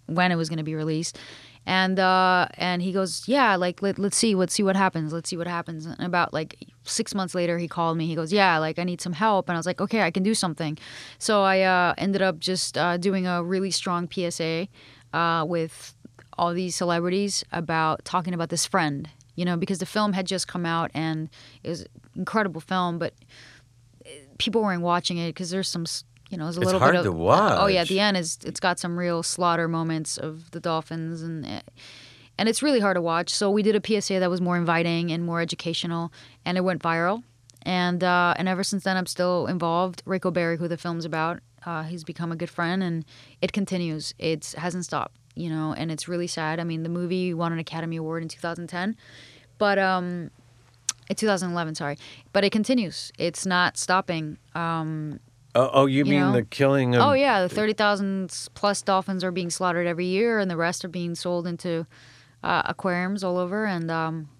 when it was going to be released. And uh, and he goes, yeah, like let, let's see, let's see what happens, let's see what happens. And about like six months later, he called me. He goes, yeah, like I need some help. And I was like, okay, I can do something. So I uh, ended up just uh, doing a really strong P S A uh, with all these celebrities about talking about this friend, you know, because the film had just come out and it was an incredible film, but people weren't watching it because there's some. You know, there's a It's little hard bit of to watch. Oh yeah, at the end is it's got some real slaughter moments of the dolphins, and and it's really hard to watch. So we did a P S A that was more inviting and more educational, and it went viral. And uh, and ever since then, I'm still involved. Rico Berry, who the film's about, uh, he's become a good friend, and it continues. It hasn't stopped. You know, and it's really sad. I mean, the movie won an Academy Award in two thousand ten, but um, in two thousand eleven, sorry, but it continues. It's not stopping. Um, Oh, oh you, You mean know? the killing of? Oh yeah, the thirty thousand plus dolphins are being slaughtered every year, and the rest are being sold into uh, aquariums all over, and um,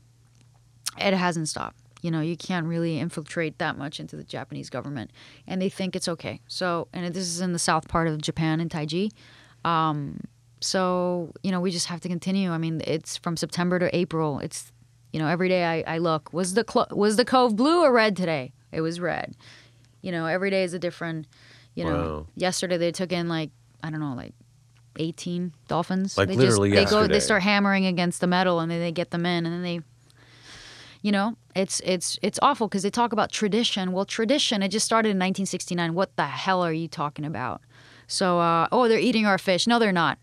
it hasn't stopped. You know, you can't really infiltrate that much into the Japanese government, and they think it's okay. So, and this is in the south part of Japan in Taiji. Um, so, you know, we just have to continue. I mean, it's from September to April. It's, you know, every day I, I look. Was the clo- was the cove blue or red today? It was red. You know, every day is a different, you know. Wow. Yesterday they took in like, I don't know, like eighteen dolphins. Like they literally just, they go, yesterday. they start hammering against the metal, and then they get them in, and then they, you know, it's it's it's awful because they talk about tradition. Well, tradition, it just started in nineteen sixty-nine. What the hell are you talking about? So, uh, oh, they're eating our fish. No, they're not.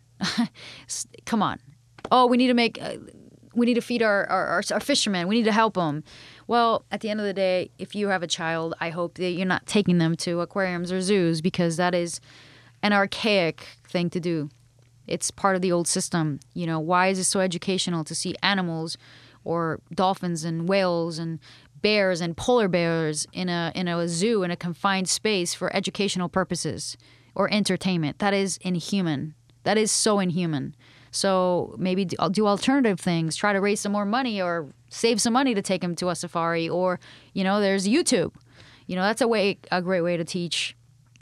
Come on. Oh, we need to make, uh, we need to feed our, our, our, our fishermen. We need to help them. Well, at the end of the day, if you have a child, I hope that you're not taking them to aquariums or zoos, because that is an archaic thing to do. It's part of the old system. You know, why is it so educational to see animals or dolphins and whales and bears and polar bears in a in a zoo in a confined space for educational purposes or entertainment? That is inhuman. That is so inhuman. So maybe do, do alternative things, try to raise some more money or save some money to take them to a safari, or, you know, there's YouTube. You know, that's a way, a great way to teach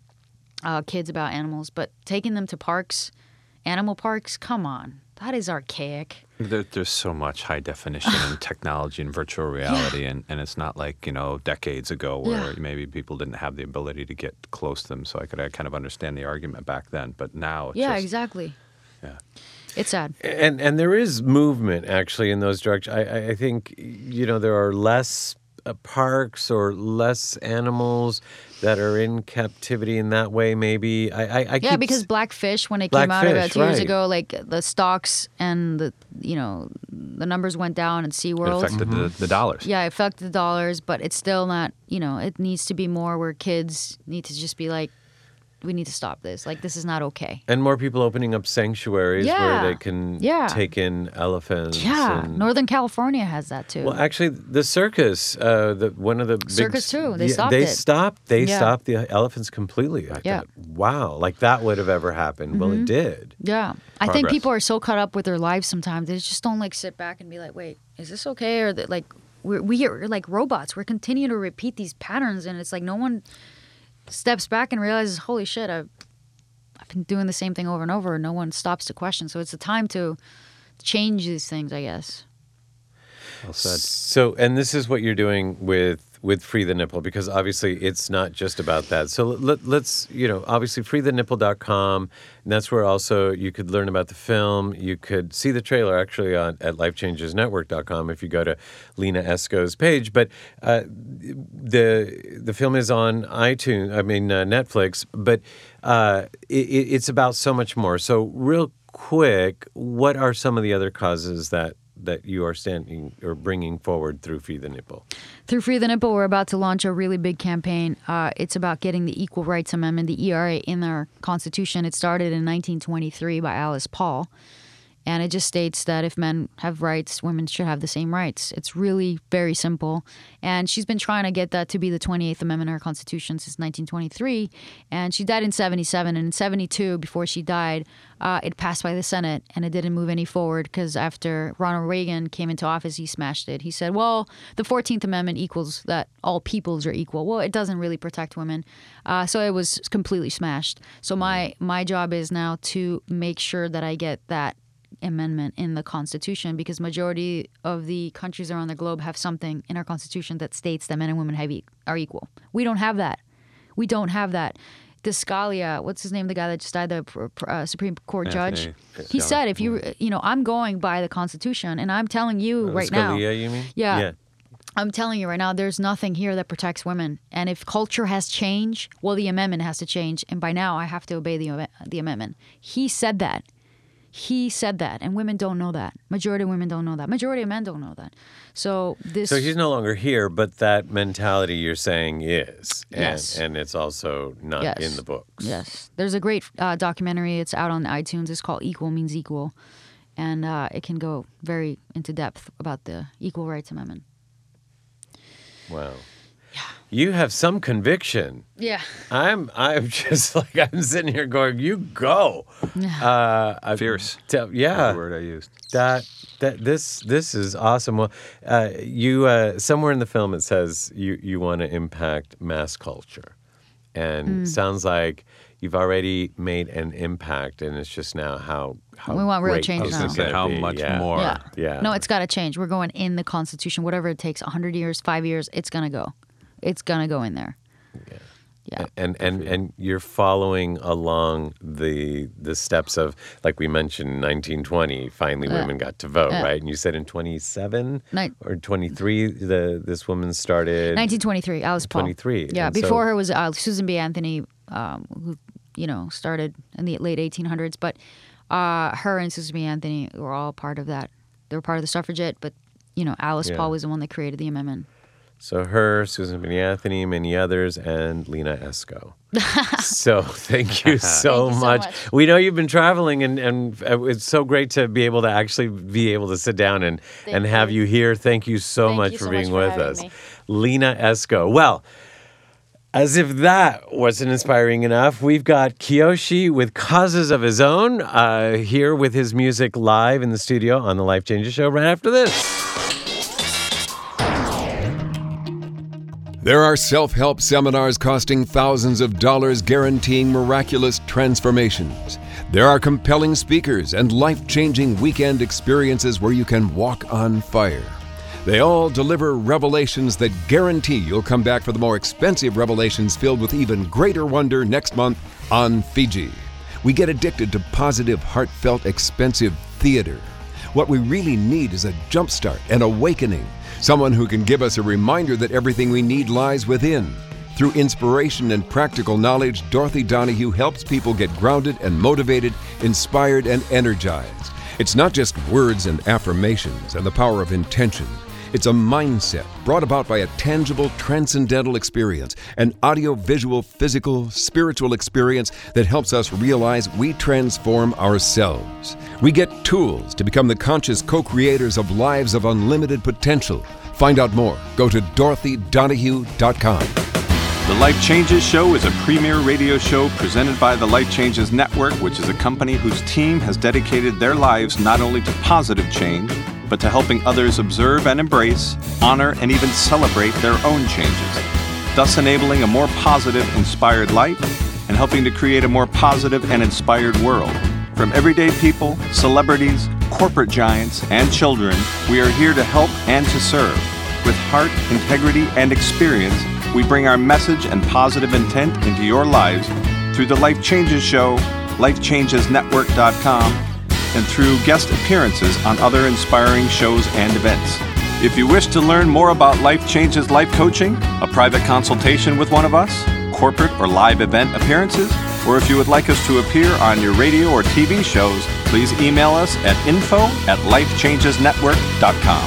uh, kids about animals. But taking them to parks, animal parks, come on, that is archaic. There, there's so much high definition and technology and virtual reality, and, and it's not like, you know, decades ago where Yeah. maybe people didn't have the ability to get close to them. So I could I kind of understand the argument back then, but now it's Yeah, just, exactly. yeah. It's sad. And and there is movement actually in those directions. I, I, I think, you know, there are less uh, parks or less animals that are in captivity in that way. Maybe I I, I Yeah, keep because s- Blackfish, when it came out about Blackfish, two years right. ago, like the stocks and the, you know, the numbers went down in It SeaWorld. affected the, the dollars. Yeah, it affected the dollars, but it's still not, you know, it needs to be more where kids need to just be like, we need to stop this. Like, this is not okay. and more people opening up sanctuaries Yeah. where they can Yeah. take in elephants. Yeah, and, Northern California has that too. Well, actually, the circus, uh, the one of the big Circus, too. They yeah, stopped They it. stopped. They Yeah. stopped the elephants completely. I Yeah. thought, wow, like that would have ever happened. Well, it did. Yeah. I think Progress. people are so caught up with their lives sometimes. They just don't like sit back and be like, wait, is this okay? Or that, like, we're, we are like robots. We're continuing to repeat these patterns. And it's like no one steps back and realizes, holy shit, I've, I've been doing the same thing over and over. No one stops to question. So it's the time to change these things, I guess. Well said. So, and this is what you're doing with with Free the Nipple, because obviously it's not just about that. So let, let's, you know, obviously free the nipple dot com, and that's where also you could learn about the film. You could see the trailer actually on at life changes network dot com if you go to Lena Esco's page. But uh, the the film is on iTunes, I mean uh, Netflix, but uh, it, it's about so much more. So real quick, what are some of the other causes that that you are standing or bringing forward through Free the Nipple? Through Free the Nipple, we're about to launch a really big campaign. Uh, it's about getting the Equal Rights Amendment, the E R A, in our Constitution. It started in nineteen twenty-three by Alice Paul. And it just states that if men have rights, women should have the same rights. It's really very simple. And she's been trying to get that to be the twenty-eighth Amendment in our Constitution since nineteen twenty-three. And she died in seventy-seven. And in seventy-two, before she died, uh, it passed by the Senate. And it didn't move any forward because after Ronald Reagan came into office, he smashed it. He said, well, the fourteenth Amendment equals that all peoples are equal. Well, it doesn't really protect women. Uh, so it was completely smashed. So my, my job is now to make sure that I get that amendment in the Constitution, because majority of the countries around the globe have something in our Constitution that states that men and women have e- are equal. We don't have that. We don't have that. The Scalia, what's his name, the guy that just died, the uh, Supreme Court Anthony judge, he Scalia. said, if you, you know, I'm going by the Constitution, and I'm telling you right now. Scalia, you mean? Yeah. Yeah. I'm telling you right now, there's nothing here that protects women. And if culture has changed, well, the amendment has to change. And by now, I have to obey the the amendment. He said that. He said that, and women don't know that. Majority of women don't know that. Majority of men don't know that. So this. So he's no longer here, but that mentality you're saying is, and, Yes. and it's also not Yes. in the books. Yes, there's a great uh, documentary. It's out on iTunes. It's called "Equal Means Equal," and uh, it can go very into depth about the Equal Rights Amendment. Wow. You have some conviction. Yeah. I'm I'm just like I'm sitting here going, you go. Uh, I- Fierce. Tell- yeah. The word I used. That that this this is awesome. Well, uh, you uh, somewhere in the film it says you you want to impact mass culture, and sounds like you've already made an impact, and it's just now how how We want real great change this now. is Say gonna how be. much Yeah. more. Yeah. Yeah. No, it's got to change. We're going in the Constitution. Whatever it takes, one hundred years, five years, it's going to go. It's going to go in there. Yeah. And and and you're following along the the steps of, like we mentioned, nineteen twenty. Finally, Yeah. women got to vote, Yeah. right? And you said in twenty-seven Nin- or twenty-three, the this woman started. nineteen twenty-three, Alice Paul. twenty-three, Yeah, and so- before her was uh, Susan B. Anthony, um, who, you know, started in the late eighteen hundreds. But uh, her and Susan B. Anthony were all part of that. They were part of the suffragette, but, you know, Alice Yeah. Paul was the one that created the amendment. So her, Susan B. Anthony, many others, and Lena Esco. So thank you so, Thank you so much. much. We know you've been traveling, and, and it's so great to be able to actually be able to sit down and, Thank and have you. you here. Thank you so Thank much you for so being much for with having us. me. Lena Esco. Well, as if that wasn't inspiring enough, we've got Kiyoshi with Causes of His Own uh, here with his music live in the studio on the Life Changes Show right after this. There are self-help seminars costing thousands of dollars guaranteeing miraculous transformations. There are compelling speakers and life-changing weekend experiences where you can walk on fire. They all deliver revelations that guarantee you'll come back for the more expensive revelations filled with even greater wonder next month on Fiji. We get addicted to positive, heartfelt, expensive theater. What we really need is a jumpstart, an awakening. Someone who can give us a reminder that everything we need lies within. Through inspiration and practical knowledge, Dorothy Donahue helps people get grounded and motivated, inspired and energized. It's not just words and affirmations and the power of intention. It's a mindset brought about by a tangible, transcendental experience, an audio-visual, physical, spiritual experience that helps us realize we transform ourselves. We get tools to become the conscious co-creators of lives of unlimited potential. Find out more. Go to dorothy donahue dot com. The Life Changes Show is a premier radio show presented by the Life Changes Network, which is a company whose team has dedicated their lives not only to positive change, but to helping others observe and embrace, honor, and even celebrate their own changes, thus enabling a more positive, inspired life and helping to create a more positive and inspired world. From everyday people, celebrities, corporate giants, and children, we are here to help and to serve. With heart, integrity, and experience, we bring our message and positive intent into your lives through the Life Changes Show, life changes network dot com, and through guest appearances on other inspiring shows and events. If you wish to learn more about Life Changes Life Coaching, a private consultation with one of us, corporate or live event appearances, or if you would like us to appear on your radio or T V shows, please email us at info at life changes network dot com.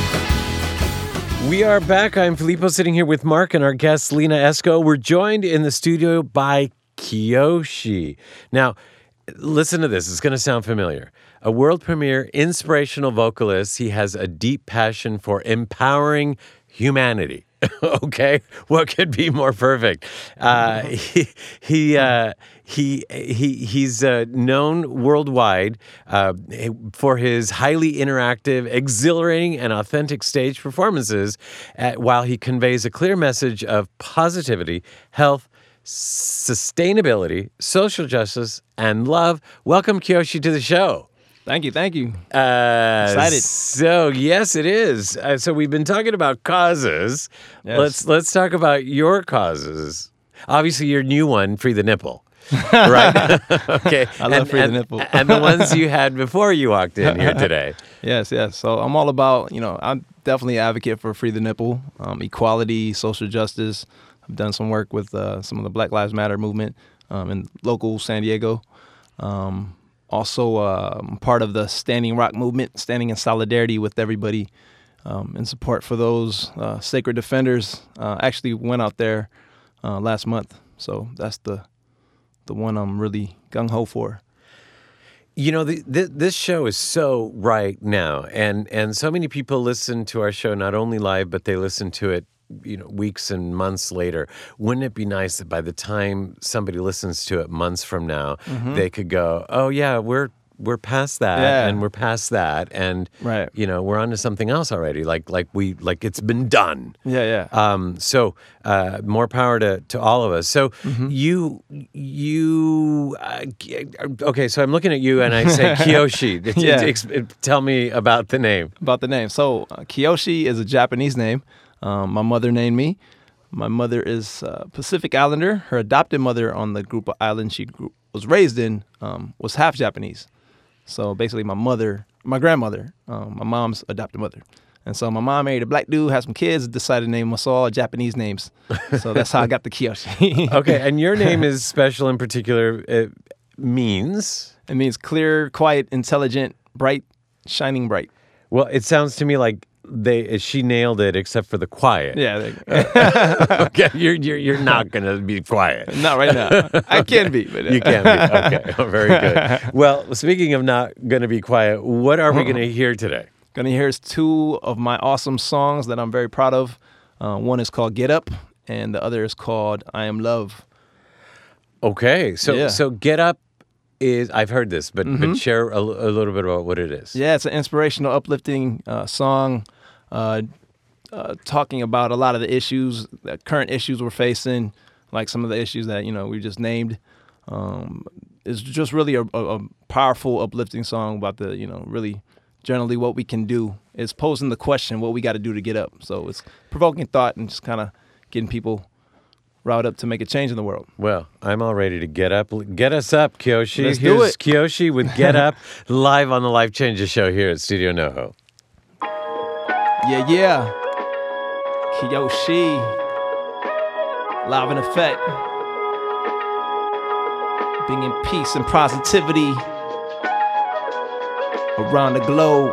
We are back. I'm Filippo sitting here with Mark and our guest, Lena Esco. We're joined in the studio by Kiyoshi. Now, listen to this. It's going to sound familiar. A world premiere inspirational vocalist. He has a deep passion for empowering humanity. Okay, what could be more perfect? Uh, he he uh, he he he's uh, known worldwide uh, for his highly interactive, exhilarating, and authentic stage performances, at, while he conveys a clear message of positivity, health, sustainability, social justice, and love. Welcome, Kiyoshi, to the show. Thank you, thank you. Uh, Excited. So yes, it is. Uh, so we've been talking about causes. Yes. Let's let's talk about your causes. Obviously, your new one, Free the Nipple, right? Okay. I love and, Free the and, Nipple. and the ones you had before you walked in here today. Yes, yes. So I'm all about, you know, I'm definitely an advocate for Free the Nipple, um, equality, social justice. I've done some work with uh, some of the Black Lives Matter movement um, in local San Diego. Um, Also, uh, I'm part of the Standing Rock movement, standing in solidarity with everybody um, in support for those uh, sacred defenders. Uh, actually went out there uh, last month, so that's the the one I'm really gung-ho for. You know, the, the, this show is so right now, and, and so many people listen to our show not only live, but they listen to it, you know, weeks and months later. Wouldn't it be nice that by the time somebody listens to it months from now, mm-hmm. they could go, "Oh yeah, we're we're past that, yeah. and we're past that, and right. you know, we're on to something else already. Like like we like it's been done." Yeah, yeah. Um, so uh, more power to, to all of us. So mm-hmm. you you uh, okay? So I'm looking at you and I say Kiyoshi. It, yeah. it, it, it, tell me about the name. About the name. So uh, Kiyoshi is a Japanese name. Um, my mother named me. My mother is uh, Pacific Islander. Her adopted mother on the group of islands she grew, was raised in um, was half Japanese. So basically my mother, my grandmother, um, my mom's adopted mother. And so my mom married a black dude, had some kids, decided to name us all Japanese names. So that's how I got the Kiyoshi. Okay, and your name is special in particular. It means? It means clear, quiet, intelligent, bright, shining bright. Well, it sounds to me like they she nailed it, except for the quiet. Yeah. Okay, you're you're you're not gonna be quiet. Not right now. I can be, but uh. You can be. Okay, oh, very good. Well, speaking of not gonna be quiet, what are we gonna hear today? Gonna hear two of my awesome songs that I'm very proud of. Uh, one is called "Get Up," and the other is called "I Am Love." Okay, so yeah. so "Get Up" is, I've heard this, but mm-hmm. but share a, a little bit about what it is. Yeah, it's an inspirational, uplifting uh, song. Uh, uh, talking about a lot of the issues, the current issues we're facing, like some of the issues that, you know, we just named. Um, it's just really a, a, a powerful, uplifting song about the, you know, really generally what we can do. It's posing the question, what we got to do to get up. So it's provoking thought and just kind of getting people riled up to make a change in the world. Well, I'm all ready to get up. Get us up, Kiyoshi. Let's Here's do it. Kiyoshi with Get Up, live on the Life Changes show here at Studio NoHo. Yeah, yeah. Kiyoshi. Live in effect. Bringing peace and positivity around the globe.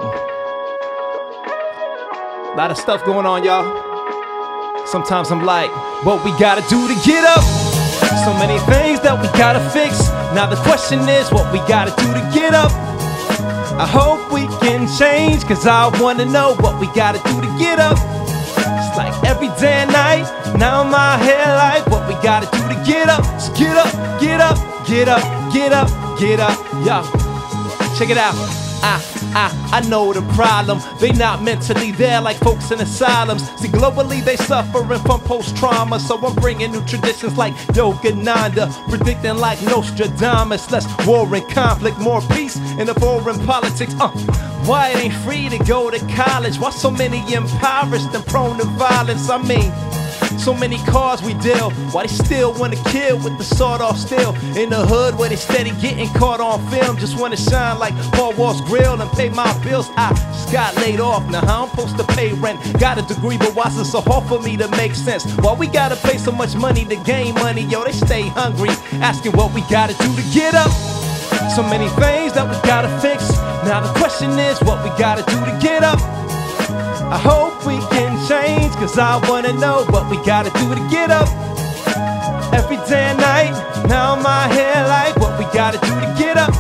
A lot of stuff going on, y'all. Sometimes I'm like, what we gotta do to get up? So many things that we gotta fix. Now the question is, what we gotta do to get up? I hope we can change, cause I wanna know what we gotta do to get up. It's like every day and night, now my hair like what we gotta do to get up. So get up, get up, get up, get up, get up, yo. Check it out. I, I, I know the problem. They not mentally there like folks in asylums. See, globally they suffering from post-trauma. So I'm bringing new traditions like Yogananda, predicting like Nostradamus. Less war and conflict, more peace in the foreign politics. Uh, why it ain't free to go to college? Why so many impoverished and prone to violence? I mean, so many cars we deal, why they still wanna kill with the sawed-off steel? In the hood where they steady getting caught on film, just wanna shine like Paul Wall's grill and pay my bills. I just got laid off, now how I'm supposed to pay rent? Got a degree, but why's it so hard for me to make sense? Why we gotta pay so much money to gain money? Yo, they stay hungry, asking what we gotta do to get up. So many things that we gotta fix. Now the question is, what we gotta do to get up? I hope we can change, cause I wanna know what we gotta do to get up. Every day and night, now my hair like what we gotta do to get up.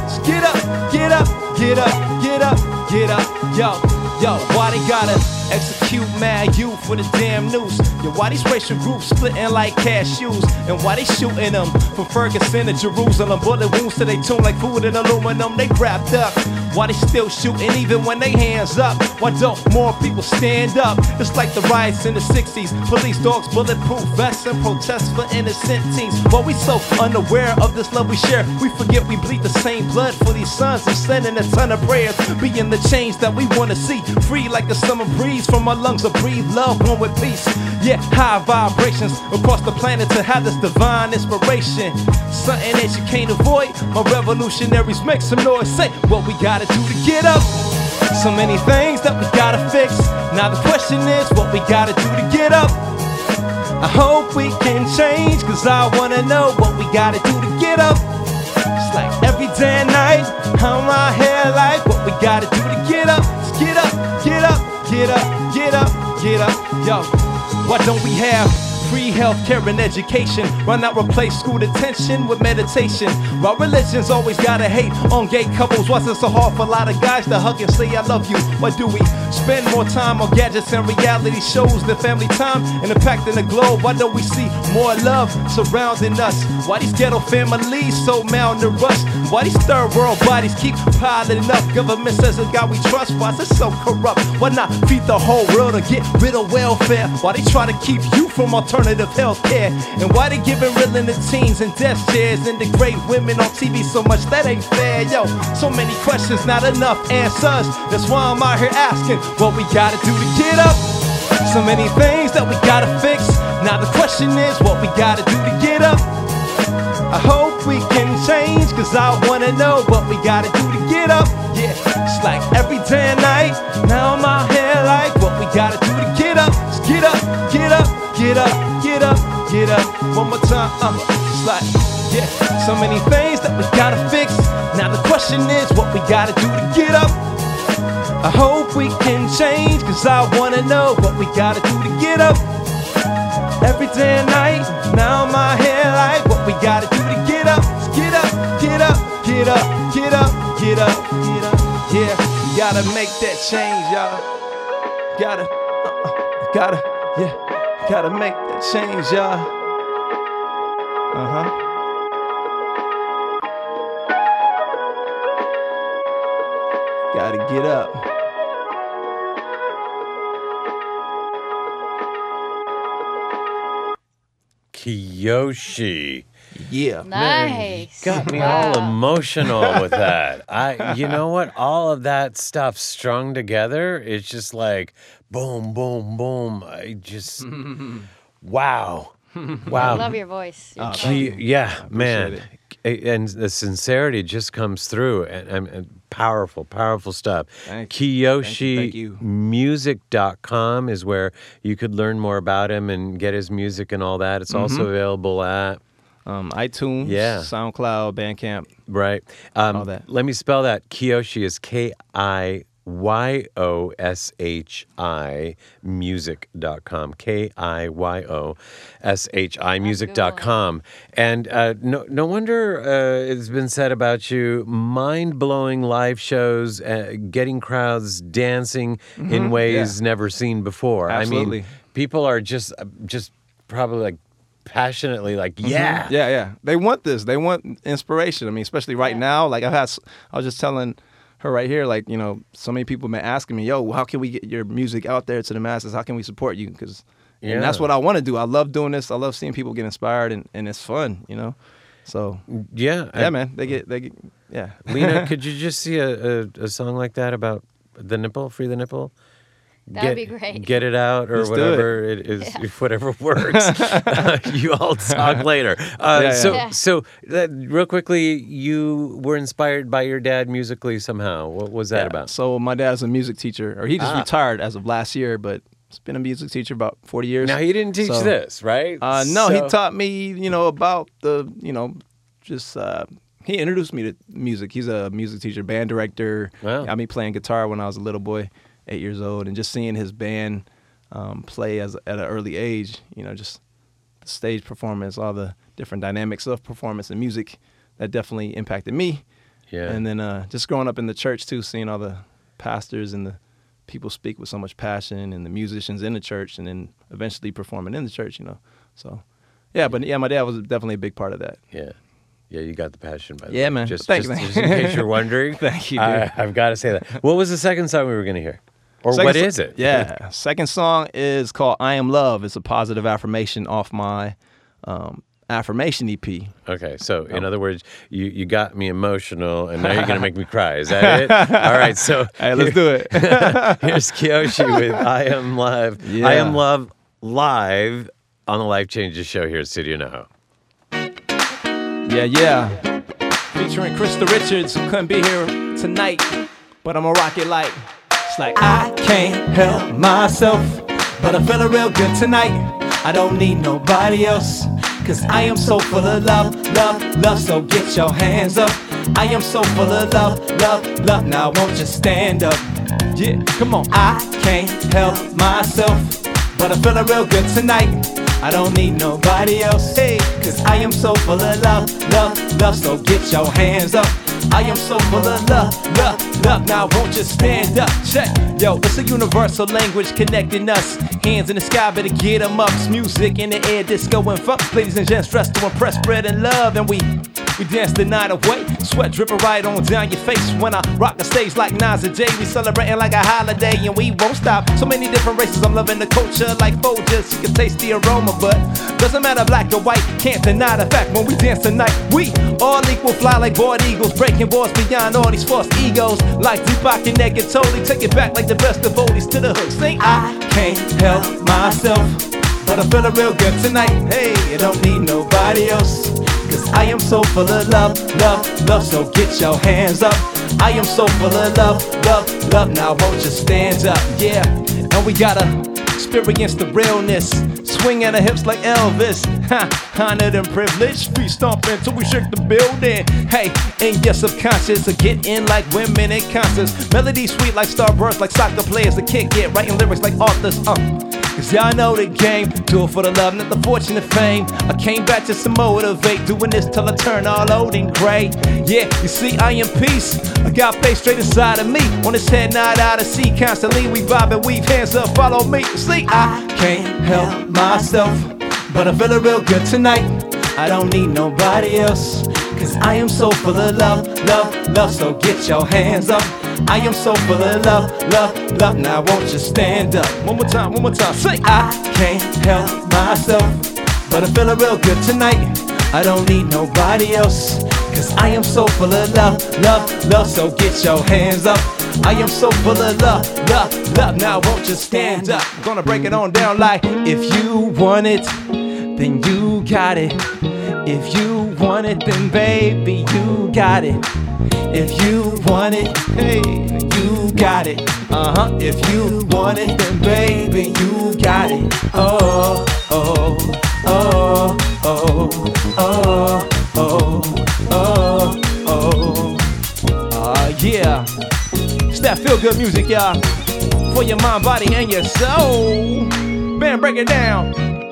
with a damn noose. Yo, why these racial groups splitting like cashews? And why they shooting them from Ferguson to Jerusalem? Bullet wounds to they tune like food and aluminum. They wrapped up. Why they still shooting even when they hands up? Why don't more people stand up? It's like the riots in the sixties. Police dogs, bulletproof vests, and protests for innocent teens. While we so unaware of this love we share, we forget we bleed the same blood for these sons and sending a ton of prayers. Being the change that we want to see. Free like a summer breeze from our lungs. A breathe love, one with peace. Yeah, high vibrations across the planet to have this divine inspiration. Something that you can't avoid. My revolutionaries make some noise. Say what we gotta do to get up. So many things that we gotta fix. Now the question is what we gotta do to get up. I hope we can change, cause I wanna know what we gotta do to get up. It's like every day and night, how my hair like what we gotta do to get up. Let's get up, get up, get up, get up, get up. Yo, why don't we have free healthcare and education? Why not replace school detention with meditation? While religion's always gotta hate on gay couples, why's it so hard for a lot of guys to hug and say I love you? Why do we spend more time on gadgets and reality shows than family time and impacting the globe? Why don't we see more love surrounding us? Why these ghetto families so malnourished? Why these third world bodies keep piling up? Government says it's God we trust, why is it so corrupt? Why not feed the whole world and get rid of welfare? Why they try to keep you from alternative health care? And why they giving real in the teens and death chairs and degrade women on T V so much? That ain't fair, yo. So many questions, not enough answers. That's why I'm out here asking what we gotta do to get up. So many things that we gotta fix. Now the question is what we gotta do to get up. I hope we can change, cause I wanna know what we gotta do to get up. Yeah, it's like every day and night. Now my hair like what we gotta do to get up. Let's get up, get up, get up, get up, get up. One more time, uh, it's like, yeah, so many things that we gotta fix. Now the question is what we gotta do to get up. I hope we can change, cause I wanna know what we gotta do to get up. Every day and night, now my hair like what we gotta do to get up. Let's get up, get up, get up, get up, get up, get up. Yeah, we gotta make that change, y'all. Gotta, uh, gotta, yeah, gotta make that change, y'all. Uh-huh. Gotta get up. Kiyoshi. Yeah. Nice. Got me Wow. all emotional with that. I, you know what? All of that stuff strung together, it's just like boom, boom, boom. I just, wow. Wow. I love your voice. Your Oh, tone. Ki- yeah, man. it. And the sincerity just comes through. And, and, and powerful, powerful stuff. Thank you. Kiyoshi Thank you. Music dot com is where you could learn more about him and get his music and all that. It's also available at, Um, iTunes, Yeah. SoundCloud, Bandcamp. right? Um, All that. Let me spell that. Kiyoshi is K I Y O S H I music dot com. K I Y O S H I music dot com. And uh, no, no wonder uh, it's been said about you, mind-blowing live shows, uh, getting crowds dancing in ways never seen before. I Absolutely. mean, people are just, uh, just probably like passionately like, yeah. Yeah, yeah. They want this. They want inspiration. I mean, especially right now. Like I've had, s- I was just telling her right here, like, you know, so many people have been asking me, yo, how can we get your music out there to the masses? How can we support you? Because Yeah. and that's what I want to do. I love doing this. I love seeing people get inspired, and, and it's fun, you know? So, Yeah. yeah, I- man. They get, they get, yeah. Lena, could you just see a, a, a song like that about the nipple, free the nipple? That'd Get- be great. Get it out or Let's do it. whatever it, is, whatever works. You all talk later. Uh, Yeah, yeah. So, Yeah. so that, real quickly, you were inspired by your dad musically somehow. What was that Yeah. about? So my dad's a music teacher, or he just Ah. retired as of last year, but he's been a music teacher about forty years. Now he didn't teach So- this, right? Uh, no, So- he taught me, you know, about the, you know, just uh, he introduced me to music. He's a music teacher, band director. Wow. Got me playing guitar when I was a little boy, eight years old, and just seeing his band um, play as at an early age, you know, just the stage performance, all the different dynamics of performance and music, that definitely impacted me. Yeah. And then uh, just growing up in the church too, seeing all the pastors and the people speak with so much passion, and the musicians in the church, and then eventually performing in the church, you know. So, yeah, but yeah, my dad was definitely a big part of that. Yeah. Yeah, you got the passion, by the Yeah, way. man. Just, Thank just, you, just man. in case you're wondering. Thank you, I, dude. I've got to say that. What was the second song we were going to hear? Or Second what so- is it? Yeah. Second song is called I Am Love. It's a positive affirmation off my um, affirmation E P. Okay, so in other words, you, you got me emotional, and now you're going to make me cry. Is that it? All right, so Hey, let's do it. here's Kiyoshi with I Am Love. Yeah. I Am Love live on the Life Changes show here at Studio NoHo. Yeah, yeah. Featuring Krista Richards, who couldn't be here tonight, but I'm gonna rock it like it's like I can't help myself, but I'm feeling real good tonight. I don't need nobody else, cause I am so full of love, love, love. So get your hands up. I am so full of love, love, love. Now won't you stand up? Yeah, come on. I can't help myself, but I'm feeling real good tonight. I don't need nobody else, hey, cause I am so full of love, love, love. So get your hands up. I am so full of love, love, love. Now won't you stand up? Check. Yo, it's a universal language connecting us. Hands in the sky, better get them up. It's music in the air, disco and funk. Ladies and gents, dressed to impress, spreading love. And we, we dance the night away. Sweat dripping right on down your face. When I rock the stage like Nas and Jay, we celebrating like a holiday and we won't stop. So many different races, I'm loving the culture like Folgers. You can taste the aroma, but doesn't matter black or white. Can't deny the fact when we dance tonight, we all equal, fly like bald eagles, breaking walls beyond all these false egos. Like Deepak and Neg and totally take it back like the best of oldies to the hook. Sing, I can't help myself, but I'm feeling real good tonight. Hey, I don't need nobody else, cause I am so full of love, love, love. So get your hands up. I am so full of love, love, love. Now won't you stand up? Yeah, and we gotta experience the realness. Swing at the hips like Elvis. Ha, honored and privileged. Feet stomping till we shake the building. Hey, in your subconscious, to get in like women in concerts. Melody sweet like starburst, like soccer players that kick it. Writing lyrics like authors. Uh. Cause y'all know the game. Do it for the love, not the fortune and fame. I came back just to motivate. Doing this till I turn all old and gray. Yeah, you see, I am peace. I got faith straight inside of me. On his head, not out of sea. Constantly we vibe and weave. Hands up, follow me. See, I can't help myself, but I'm feeling real good tonight. I don't need nobody else, cause I am so full of love, love, love. So get your hands up. I am so full of love, love, love. Now won't you stand up? One more time, one more time. Say, I can't help myself, but I'm feeling real good tonight. I don't need nobody else, cause I am so full of love, love, love. So get your hands up. I am so full of love, love, love. Now won't you stand up? I'm gonna break it on down like, if you want it, then you got it. If you want it, then baby, you got it. If you want it, hey, you got it. Uh-huh. If you want it, then baby, you got it. Oh, oh, oh, oh, oh, oh, oh, oh. Uh, yeah. It's that feel-good music, y'all. For your mind, body, and your soul. Man, break it down.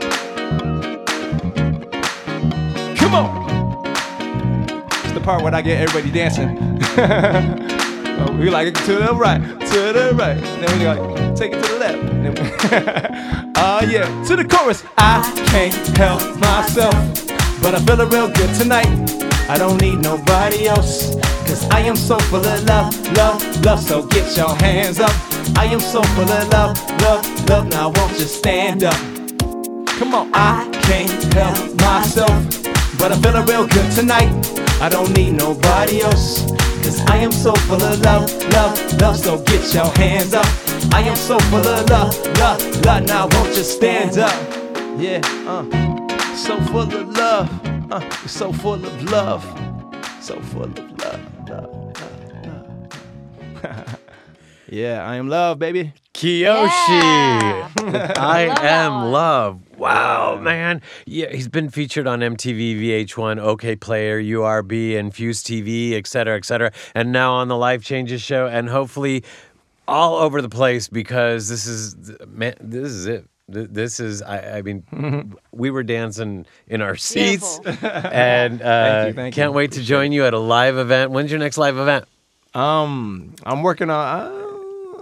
Come on. It's the part where I get everybody dancing. We like it to the right, to the right. Then we like take it to the left. Oh uh, yeah, to the chorus. I can't help myself, but I'm feeling real good tonight. I don't need nobody else, cause I am so full of love, love, love. So get your hands up. I am so full of love, love, love. Now won't you stand up? Come on. I can't help myself, but I'm feeling real good tonight. I don't need nobody else, cause I am so full of love, love, love. So get your hands up. I am so full of love, love, love. Now won't you stand up? Yeah, uh, so full of love, uh, so full of love, so full of love, love, love, love. Yeah, I am love, baby. Kiyoshi. Yeah. I Love that am one. love. Wow, man. Yeah, he's been featured on M T V, V H one, OK Player, U R B, and Fuse T V, et cetera, et cetera. And now on the Life Changes show, and hopefully all over the place, because this is, man, this is it. Th- This is, I, I mean, we were dancing in our seats. Beautiful. And uh, Thank you, thank can't you. wait to join you at a live event. When's your next live event? Um, I'm working on. Uh,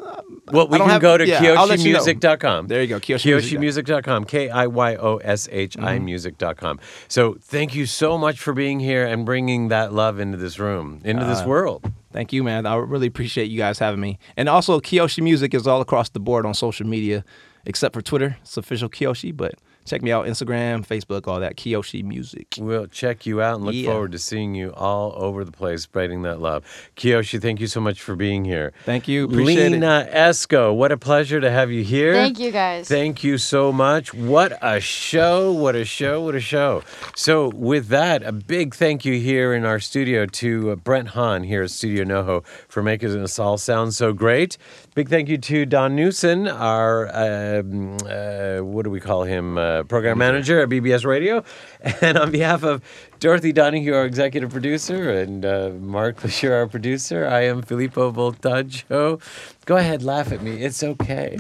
Well, we I don't can have- go to yeah, I'll let Kyoshi you know. Music dot com. There you go, Kyoshi Kyoshi Music dot com. K I Y O S H I Music dot com. So thank you so much for being here and bringing that love into this room, into this world. Thank you, man. I really appreciate you guys having me. And also, Kyoshi Music is all across the board on social media, except for Twitter. It's official Kyoshi, but check me out, Instagram, Facebook, all that, Kyoshi Music. We'll check you out and look Yeah. forward to seeing you all over the place spreading that love. Kyoshi, thank you so much for being here. Thank you. Appreciate it. Lena Esco, what a pleasure to have you here. Thank you, guys. Thank you so much. What a show, what a show, what a show. So with that, a big thank you here in our studio to uh, Brent Hahn here at Studio NoHo for making us all sound so great. Big thank you to Don Newson, our, um, uh, what do we call him, uh, program manager at B B S Radio. And on behalf of Dorothy Donahue, our executive producer, and uh, Mark Bashir, our producer, I am Filippo Voltaggio. Go ahead, laugh at me. It's okay.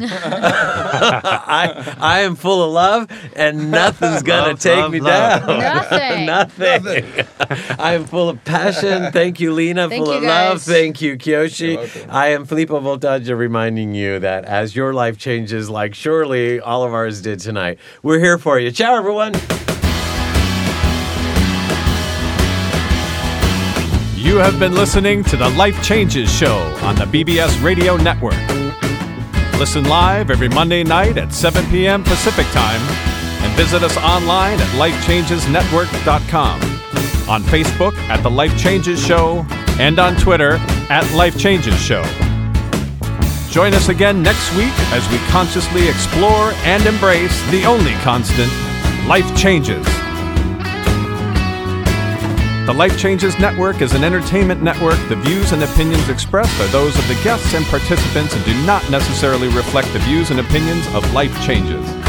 I, I am full of love, and nothing's going to Love, take love, me love. down. Nothing. Nothing. I am full of passion. Thank you, Lena. Thank full you, of love. guys. Thank you, Kyoshi. I am Filippo Voltaggio, reminding you that as your life changes, like surely all of ours did tonight, we're here for you. Ciao, everyone. You have been listening to the Life Changes Show on the B B S Radio Network. Listen live every Monday night at seven p.m. Pacific Time and visit us online at life changes network dot com, on Facebook at The Life Changes Show, and on Twitter at Life Changes Show. Join us again next week as we consciously explore and embrace the only constant, life changes. The Life Changes Network is an entertainment network. The views and opinions expressed are those of the guests and participants and do not necessarily reflect the views and opinions of Life Changes.